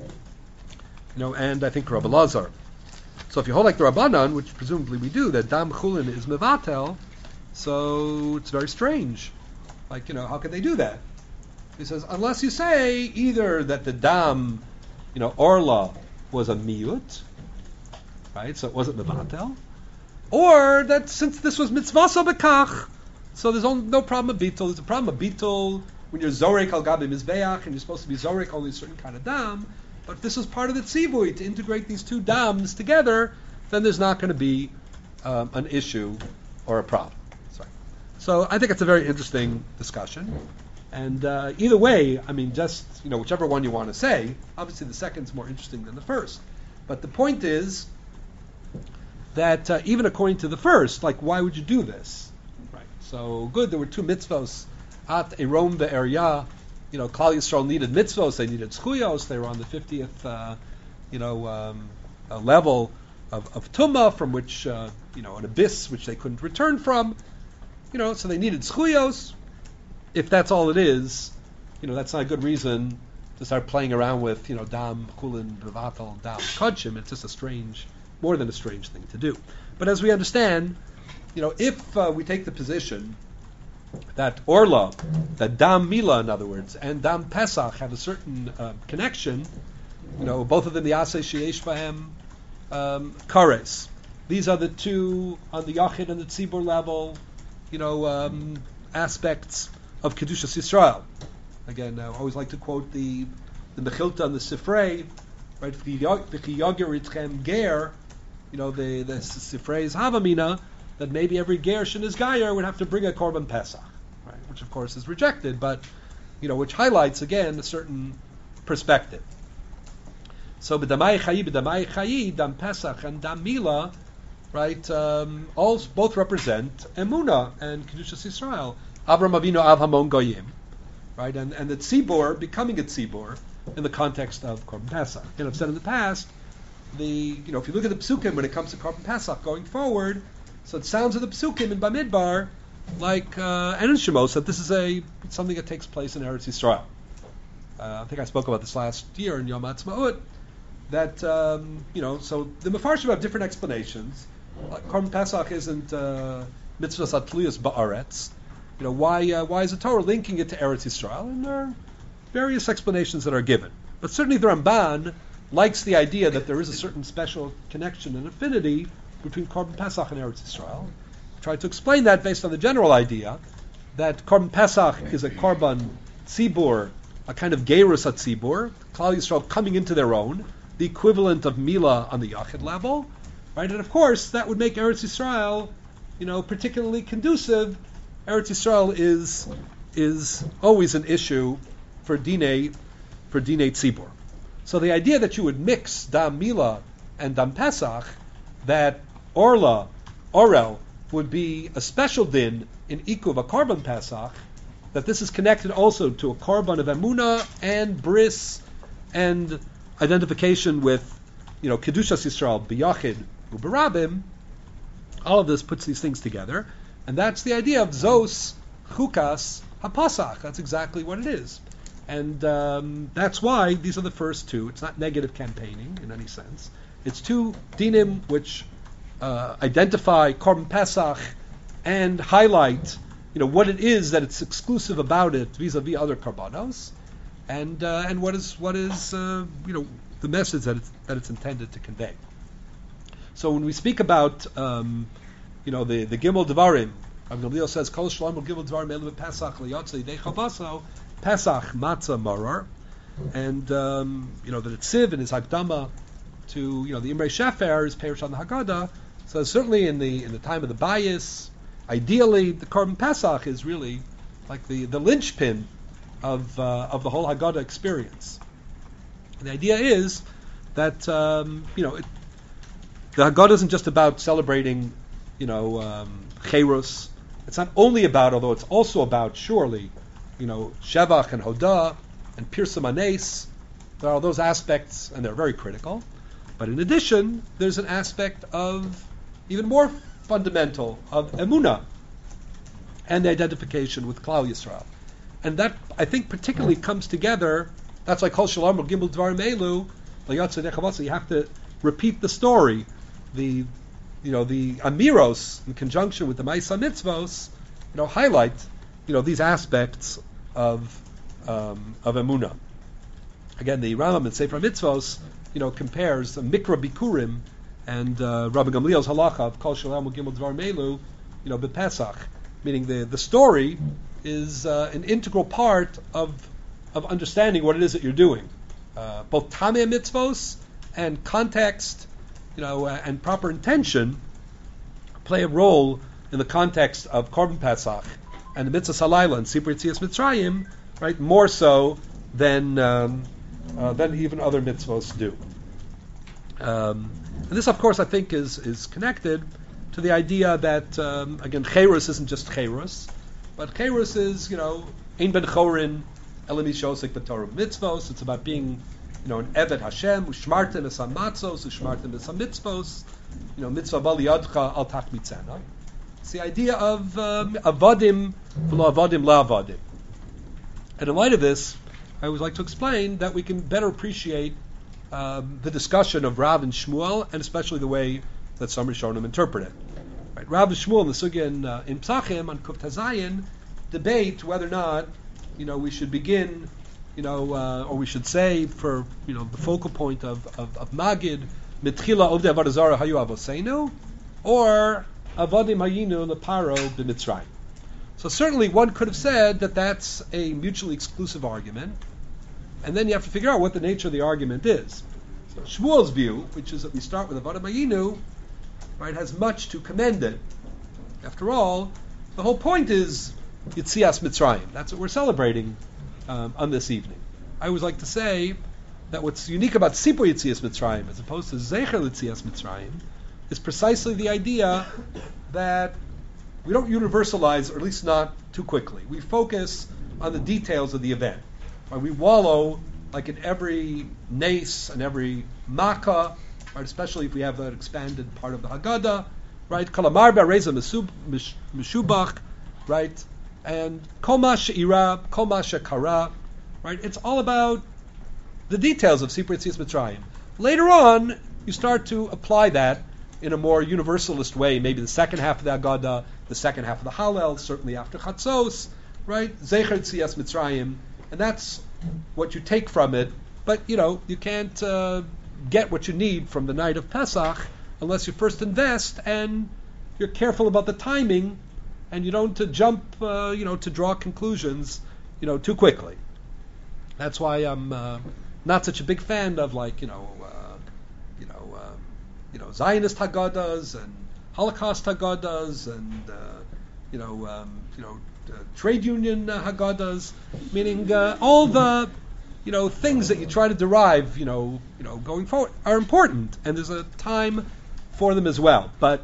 You know, and I think Rabbi Lazar. So if you hold like the Rabbanan, which presumably we do, that dam chulin is mevatel, so it's very strange. Like, you know, how could they do that? He says, unless you say either that the dam, you know, orla was a miyut, right, so it wasn't mevatel, or that since this was mitzvah bekach, so there's only, no problem of bittul. There's a problem of bittul when you're zorek al gabi mizbeach and you're supposed to be zorek only a certain kind of dam. But if this is part of the tzivui to integrate these two dams together, then there's not going to be um, an issue or a problem. Sorry. So I think it's a very interesting discussion. And uh, either way, I mean, just you know, whichever one you want to say, obviously the second's more interesting than the first. But the point is that uh, even according to the first, like, why would you do this? Right. So good, there were two mitzvos at Erom be'Eryah. You know, Klal Yisrael needed mitzvos, they needed zchuyos. They were on the fiftieth, uh, you know, um, uh, level of, of tumah, from which uh, you know, an abyss which they couldn't return from. You know, so they needed zchuyos. If that's all it is, you know, that's not a good reason to start playing around with, you know, dam, chulin, bevatal, dam, kodshim. It's just a strange, more than a strange thing to do. But as we understand, you know, if uh, we take the position that orla, that dam mila, in other words, and dam pesach have a certain uh, connection, you know, both of them the asay sheyesh bahem um, kares. These are the two on the yachid and the tzibur level, you know, um, aspects of Kedushas Yisrael. Again, I always like to quote the the Mechilta and the Sifrei, right? V'ki yagir itchem ger, you know, the the Sifrei is Havamina, that maybe every ger shin is gayer would have to bring a korban pesach, right? Which of course is rejected, but you know, which highlights again a certain perspective. So b'damai chayi, b'damai chayi, dam pesach and dam mila, right? Um, all both represent emuna and Kedushas Yisrael. Avram Avinu av hamon goyim, right? And and the tzibor becoming a tzibor in the context of Korban Pesach. And I've said in the past, the you know if you look at the psukim when it comes to Korban Pesach going forward, so it sounds of the psukim in Bamidbar like uh, and in Shemos that this is a something that takes place in Eretz Yisrael. Uh, I think I spoke about this last year in Yom Ha'atzmaut. That um, you know, so the Mefarshim have different explanations. Uh, Korban Pesach isn't uh, mitzvahs atliyos ba'aretz. You know, why uh, why is the Torah linking it to Eretz Yisrael? And there are various explanations that are given. But certainly the Ramban likes the idea that there is a certain special connection and affinity between Korban Pesach and Eretz Yisrael. Tried to explain that based on the general idea that Korban Pesach is a Korban Tzibur, a kind of Gerus at Tzibur, Klal Yisrael coming into their own, the equivalent of Mila on the Yachid level, right? And of course that would make Eretz Yisrael, you know, particularly conducive. Eretz Yisrael is is always an issue for Dinei for Dinei Tzibur. So the idea that you would mix Dam Mila and Dam Pesach, that Orla, Orel, would be a special din in Ikuv, a Korban Pesach, that this is connected also to a Korban of Emunah and Bris and identification with, you know, Kedushas Yisrael, B'Yachid, U'Barabim, all of this puts these things together. And that's the idea of Zos Chukas HaPasach. That's exactly what it is. And um, that's why these are the first two. It's not negative campaigning in any sense. It's two dinim which uh, identify Korban Pesach and highlight, you know, what it is that it's exclusive about it vis-a-vis other korbanos, and uh, and what is what is uh, you know, the message that it's, that it's intended to convey. So when we speak about um, you know, the, the Gimel Devarim, Rav Gamliel says, Kol Shalom Gimel Devarim Elu Pesach Liyotze Yidei Chabaso, Pesach Matzah Marar, and um, you know, that it's Siv in his Hakdama to, you know, the Imrei Shefer is Perish on the Haggadah. So certainly in the in the time of the Bayis, ideally the Korban Pesach is really like the, the linchpin of uh, of the whole Haggadah experience. And the idea is that um, you know, it, the Haggadah isn't just about celebrating, you know, um, Cherus. It's not only about, although it's also about, surely, you know, Shevach and Hodah and Pirsum Anes. There are those aspects, and they're very critical. But in addition, there's an aspect of, even more fundamental, of Emunah and the identification with Klal Yisrael. And that, I think, particularly comes together. That's why Kol Shalom or Gimel Dvarim Elu, you have to repeat the story. The You know, the Amiros, in conjunction with the Ma'isa Mitzvos, you know, highlight, you know, these aspects of um, of Emunah. Again, the Rambam in Sefer Mitzvos, you know, compares the Mikra Bikurim and uh, Rabbi Gamliel's halacha of Kol Shalom Gimel Dvar Melu, you know, b'Pesach, meaning the the story is uh, an integral part of of understanding what it is that you're doing. Uh, both tameh mitzvos and context, you know, uh, and proper intention play a role in the context of Korban Pesach and the Mitzvah Salayla and Sipur Yetzias Mitzrayim, right? More so than um, uh, than even other mitzvos do. Um, and this, of course, I think is is connected to the idea that um, again, Cherus isn't just Cherus, but Cherus is, you know, Ein Ben Chorin Elam Yishosek B'Torah Mitzvos. It's about being, you know, an Eved Hashem, Ushmartem Es HaMatzos, Ushmartem Es HaMitzvos, you know, Mitzvah Bal Yadcha Al Tach Mitzana. It's the idea of um, Avadim V'lo Avadim La Avadim. And in light of this, I always like to explain that we can better appreciate um, the discussion of Rav and Shmuel, and especially the way that some Rishonim interpret it. Right? Rav and Shmuel in the Sugya in, uh, in Psachim on Kuf Tazayin debate whether or not, you know, we should begin, you know, uh, or we should say for, you know, the focal point of of, of Magid, Mitchila Ovdei Avodah Zarah Hayu Avoseinu, or Avadim Hayinu Leparo B'Mitzrayim. So certainly one could have said that that's a mutually exclusive argument, and then you have to figure out what the nature of the argument is. So Shmuel's view, which is that we start with Avadim Hayinu, right, has much to commend it. After all, the whole point is Yetzias Mitzrayim. That's what we're celebrating um, on this evening. I always like to say that what's unique about Sipur Yetzias Mitzrayim, as opposed to Zecher Yetzias Mitzrayim, is precisely the idea that we don't universalize, or at least not too quickly. We focus on the details of the event. Right? We wallow, like in every nace and every makkah, right? Especially if we have an expanded part of the Haggadah, right? Kalamar Be'Reza Meshubach, right? And Kol Ma She'ira, Kol Ma She'kara, right? It's all about the details of Sipur Yetzias Mitzrayim. Later on, you start to apply that in a more universalist way, maybe the second half of the Haggadah, the second half of the Hallel, certainly after Chatzos, right? Zecher Yetzias Mitzrayim, and that's what you take from it. But, you know, you can't uh, get what you need from the night of Pesach unless you first invest and you're careful about the timing and you don't to jump, uh, you know, to draw conclusions, you know, too quickly. That's why I'm uh, not such a big fan of, like, you know, uh, you know, um, you know, Zionist Haggadahs and Holocaust Haggadahs and, uh, you know, um, you know, uh, trade union uh, Haggadahs, meaning uh, all the, you know, things that you try to derive, you know, you know, going forward are important, and there's a time for them as well. But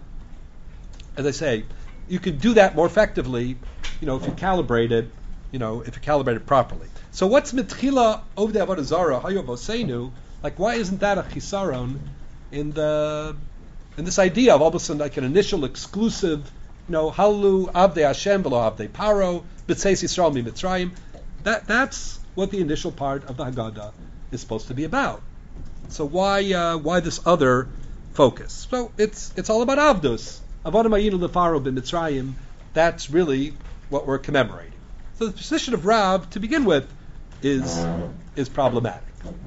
as I say, you can do that more effectively, you know, if you calibrate it, you know, if you calibrate it properly. So what's Mitchila Ovdei Avodah Zarah Hayu Avoseinu? Like, why isn't that a chisaron in the in this idea of all of a sudden like an initial exclusive, you know, Halu Avdei Hashem V'lo Avdei Paro B'Tzeis Yisrael Mi Mitzrayim? That that's what the initial part of the Haggadah is supposed to be about. So why uh, why this other focus? So it's it's all about Avdus. Avodim Hayinu Lefaro B'Mitzrayim. That's really what we're commemorating. So the position of Rav, to begin with, is is problematic.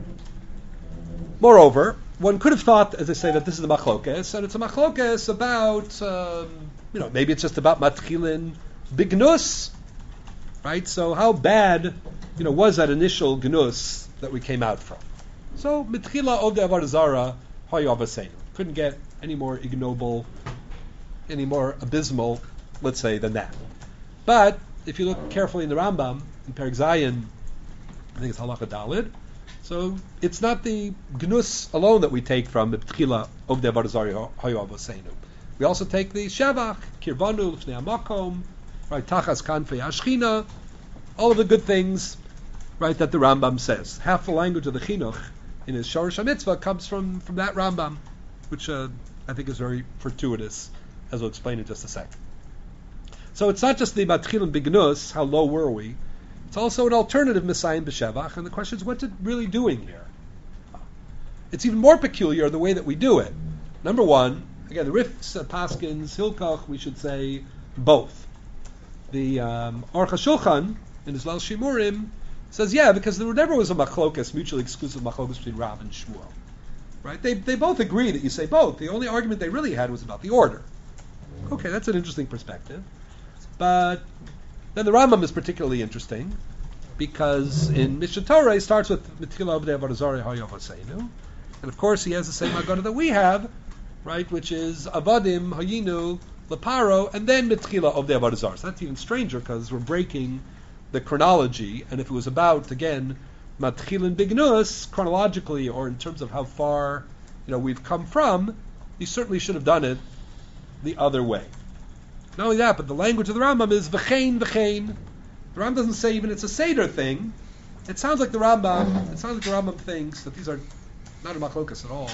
Moreover, one could have thought, as I say, that this is a machlokes, and it's a machlokes about, um, you know, maybe it's just about matchilin bignus, right? So how bad, you know, was that initial gnus that we came out from? So mitchila ovdei avodah zarah hayu avoseinu. Couldn't get any more ignoble, any more abysmal, let's say, than that. But if you look carefully in the Rambam, in Perek Zayin, I think it's Halacha Dalid, so it's not the gnus alone that we take from the B'tchila Ovdei Avodah Zarah Hayu Avoseinu. We also take the Shavach, Kirvanu, L'fnei HaMakom, right, Tachas Kanfei Ashchina, all of the good things, right, that the Rambam says. Half the language of the Chinuch in his Shorish HaMitzvah comes from, from that Rambam, which uh, I think is very fortuitous, as we'll explain in just a second. So it's not just the Matchil and Bignus, how low were we, it's also an alternative Messiah B'Shevach, and the question is, what's it really doing here? It's even more peculiar the way that we do it. Number one, again, the Rifs, uh, Paskins, Hilkach, we should say both. The um, Aruch HaShulchan, in his Leil Shimurim, says, yeah, because there never was a machlokas, mutually exclusive machlokas between Rav and Shmuel. Right? They they both agree that you say both. The only argument they really had was about the order. Okay, that's an interesting perspective. But Then the Rambam is particularly interesting because in Mishnah Torah he starts with Mitchila Avdei Avodah Zarah Hayav Hoseinu, and of course he has the same Haggadah that we have, right, which is Avadim Hayinu Leparo, and then Mitchila Avdei Avodah Zarah. So that's even stranger because we're breaking the chronology, and if it was about, again, Matchilin Bignus, chronologically, or in terms of how far, you know, we've come from, he certainly should have done it the other way. Not only that, but the language of the Rambam is v'chein v'chein. The Rambam doesn't say even it's a Seder thing. It sounds like the Rambam. It sounds like the Rambam thinks that these are not a machlokas at all,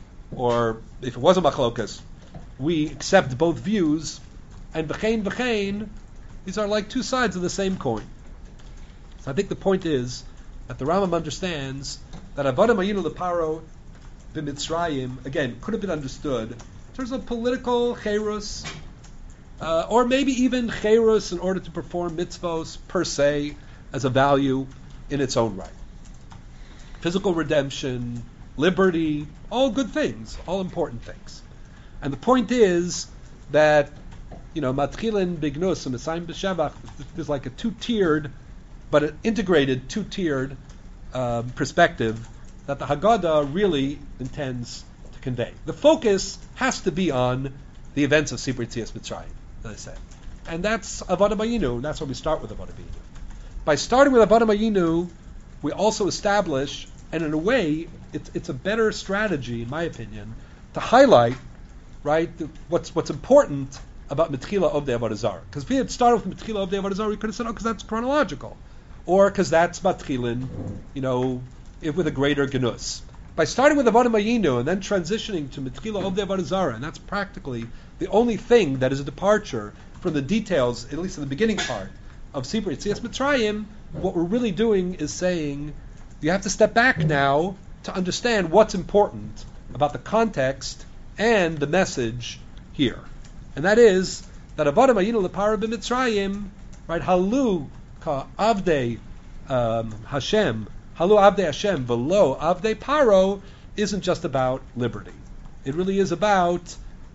or if it was a machlokas, we accept both views. And v'chein v'chein, these are like two sides of the same coin. So I think the point is that the Rambam understands that Avodah Mayinu Leparo b'Mitzrayim, again, could have been understood in terms of political cherus, uh, or maybe even cherus in order to perform mitzvos per se as a value in its own right. Physical redemption, liberty, all good things, all important things. And the point is that, you know, Matchilin Bignus and Mesayim B'Shevach, there's like a two-tiered, but an integrated two-tiered um, perspective that the Haggadah really intends to convey. The focus has to be on the events of Sipur Yetzias Mitzrayim, as I said. And that's Avodah Mayinu, and that's why we start with Avodah Mayinu. By starting with Avodah Mayinu, we also establish, and in a way, it's, it's a better strategy, in my opinion, to highlight, right, the, what's what's important about Mitchila of the Avodah Zarah. Because if we had started with Mitchila of the Avodah Zarah, we could have said, oh, because that's chronological. Or because that's Matchilin, you know, if with a greater genus. By starting with Avodah Mayinu and then transitioning to Mitchila of the Avodah Zarah, and that's practically the only thing that is a departure from the details, at least in the beginning part, of Sipur Yetzias Mitzrayim, what we're really doing is saying, you have to step back now to understand what's important about the context and the message here. And that is that Avodah Mayinu Leparo b'Mitzrayim, right, Halu ka Avdei um, Hashem, Halu Avdei Hashem, Velo Avdei Paro, isn't just about liberty. It really is about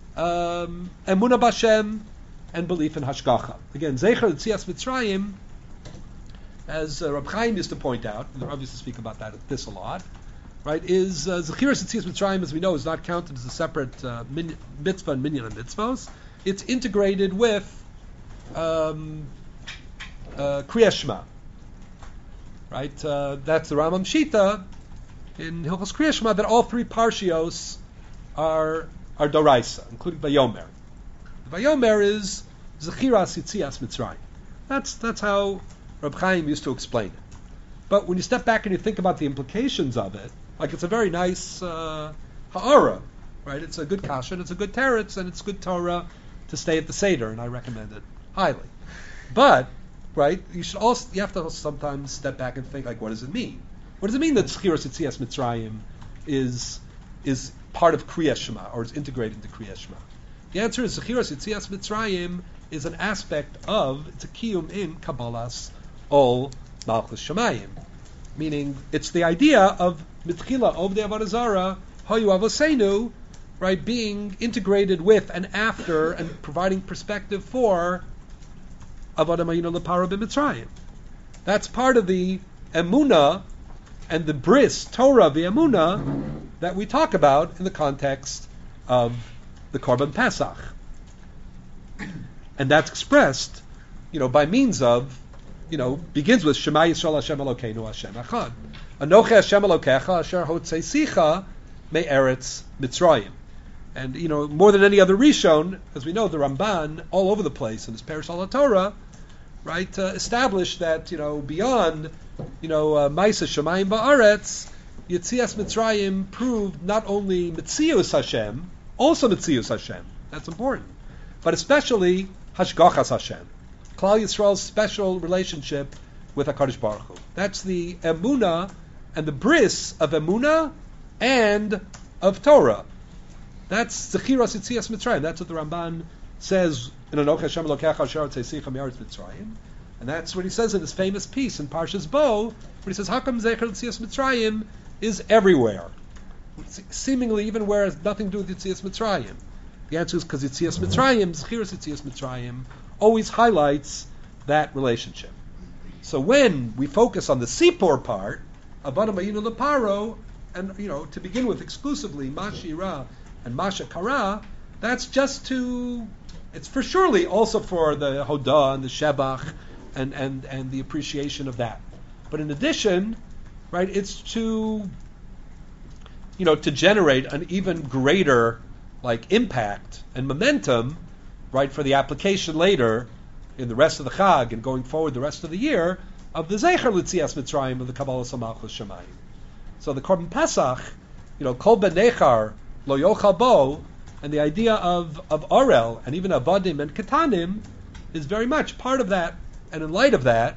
um, Emunah B'Hashem and belief in Hashgacha. Again, Zecher Yetzias Mitzrayim, as uh, Reb Chaim used to point out, and Rav used to speak about that this a lot, right, is uh, Zechiras Yetzias Mitzrayim, as we know, is not counted as a separate uh, min- mitzvah and minyan and mitzvos. It's integrated with um, uh, Kriyas Shema. Right? Uh, that's the Rambam Shita in Hilchos Kriyas Shema, that all three parshios are are Doraisa, including Vayomer. Vayomer is Zechiras Yetzias Mitzrayim. That's that's how Reb Chaim used to explain it. But when you step back and you think about the implications of it, like it's a very nice uh, ha'ara, right? It's a good kasha, and it's a good teretz, and it's good Torah to stay at the Seder, and I recommend it highly. But, right, you should also you have to also sometimes step back and think, like, what does it mean? What does it mean that Zechiras Yetzias Mitzrayim is is part of Kriyas Shema, or is integrated into Kriyas Shema? The answer is Zechiras Yetzias Mitzrayim is an aspect of, it's a kiyum in Kabbalas Ol Malchus Shemayim, meaning it's the idea of Mitchila of the Avodah Zarah, Hayu Avoseinu, right, being integrated with and after and providing perspective for Avodah Mayinu Leparo b'Mitzrayim. That's part of the Emunah and the bris, Torah, the Emunah, that we talk about in the context of the Korban Pesach. And that's expressed, you know, by means of, you know, begins with Shema Yisrael Hashem Elokeinu Hashem Echad. Anochi Hashem Elokecha Asher Hotzesicha Me'eretz Mitzrayim. And, you know, more than any other Rishon, as we know, the Ramban, all over the place in his Perush al Torah, right, uh, established that, you know, beyond, you know, uh, Maisa Shemayim Ba'aretz, Yetzias Mitzrayim proved not only Mitzius Hashem, also Mitzius Hashem. That's important. But especially Hashgachas Hashem. Klal Yisrael's special relationship with HaKadosh Baruch Hu. That's the Emunah and the bris of Emunah and of Torah. That's Zechiras Yetzias Mitzrayim. That's what the Ramban says in Anochi Hashem Elokecha Asher Hotzesicha Me'eretz Mitzrayim. And that's what he says in his famous piece in Parshas Bo, where he says, how come Zecher Yetzias Mitzrayim is everywhere? Seemingly even where it has nothing to do with Yetzias Mitzrayim. The answer is because Yetzias Mitzrayim, Zechiras Yetzias Mitzrayim, always highlights that relationship. So when we focus on the Sipor part, Avada Ma'inu Leparo, and you know, to begin with exclusively Mashira and Masha Kara, that's just to, it's for surely also for the Hodah and the Shebach and, and, and the appreciation of that. But in addition, right, it's to, you know, to generate an even greater like impact and momentum, right, for the application later in the rest of the Chag and going forward the rest of the year of the Zecher L'tzias Mitzrayim of the Kabbalah Samachos Shemayim. So the Korban Pesach, you know, Kol Ben Nechar Lo Yochal Bo, and the idea of of Orel and even Avadim and Ketanim is very much part of that. And in light of that,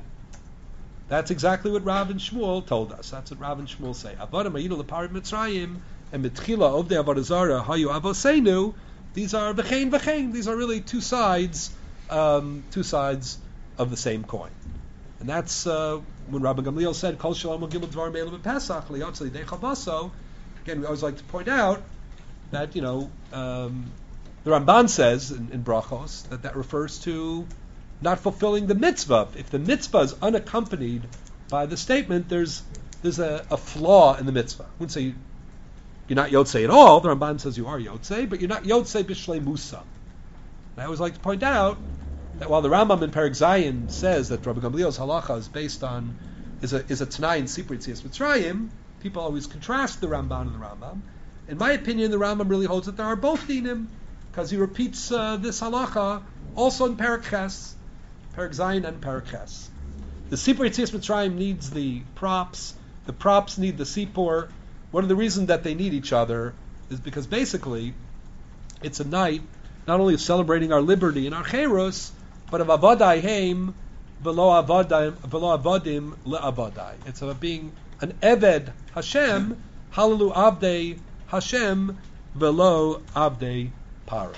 that's exactly what Rav and Shmuel told us. That's what Rav and Shmuel say. Avadim Ma'inu L'Parim Mitzrayim and Mitchila Ovdei Avodah Zarah Hayu Avoseinu. These are v'chein v'chein. These are really two sides, um, two sides of the same coin. And that's uh, when Rabbi Gamliel said, "Kol Shalom Gimel Dvar Me'elav Pesach Liyotzei Dei Chavaso." Again, we always like to point out that you know um, the Ramban says in, in Brachos that that refers to not fulfilling the mitzvah. If the mitzvah is unaccompanied by the statement, there's there's a, a flaw in the mitzvah. I wouldn't say you're not Yotzei at all. The Ramban says you are Yotzei, but you're not Yotzei B'Shlei Musa. And I always like to point out that while the Rambam in Perek Zayin says that Rabbi Gamliel's halacha is based on is a is a Tanai in Sipur Yetzias Mitzrayim, people always contrast the Ramban and the Rambam. In my opinion, the Rambam really holds that there are both dinim, because he repeats uh, this halacha also in Perek Ches, Perek Zayin and Perek Ches. The Sipur Yetzias Mitzrayim needs the props. The props need the Sipur. One of the reasons that they need each other is because basically it's a night not only of celebrating our liberty and our cherus, but of avadai heim velo avadim velo avadim leavadai. It's about being an eved Hashem, halalu avdei Hashem velo avdei para.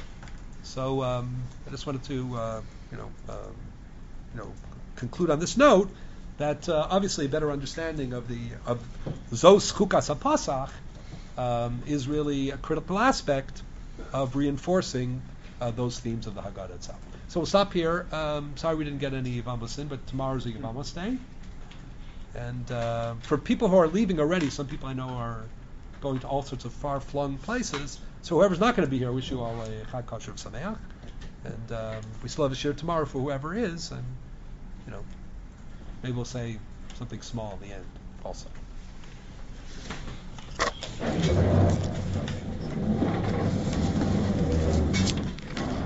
So um, I just wanted to uh, you know um, you know conclude on this note that uh, obviously a better understanding of the of Zos Chukas HaPasach um, is really a critical aspect of reinforcing uh, those themes of the Haggadah itself. So we'll stop here. Um, sorry we didn't get any Yevamos in, but tomorrow's a Yevamos day. And uh, for people who are leaving already, some people I know are going to all sorts of far-flung places. So whoever's not going to be here, I wish you all a Chag Kosher Sameach. And um, we still have a shir tomorrow for whoever is, and you know, maybe we'll say something small in the end also.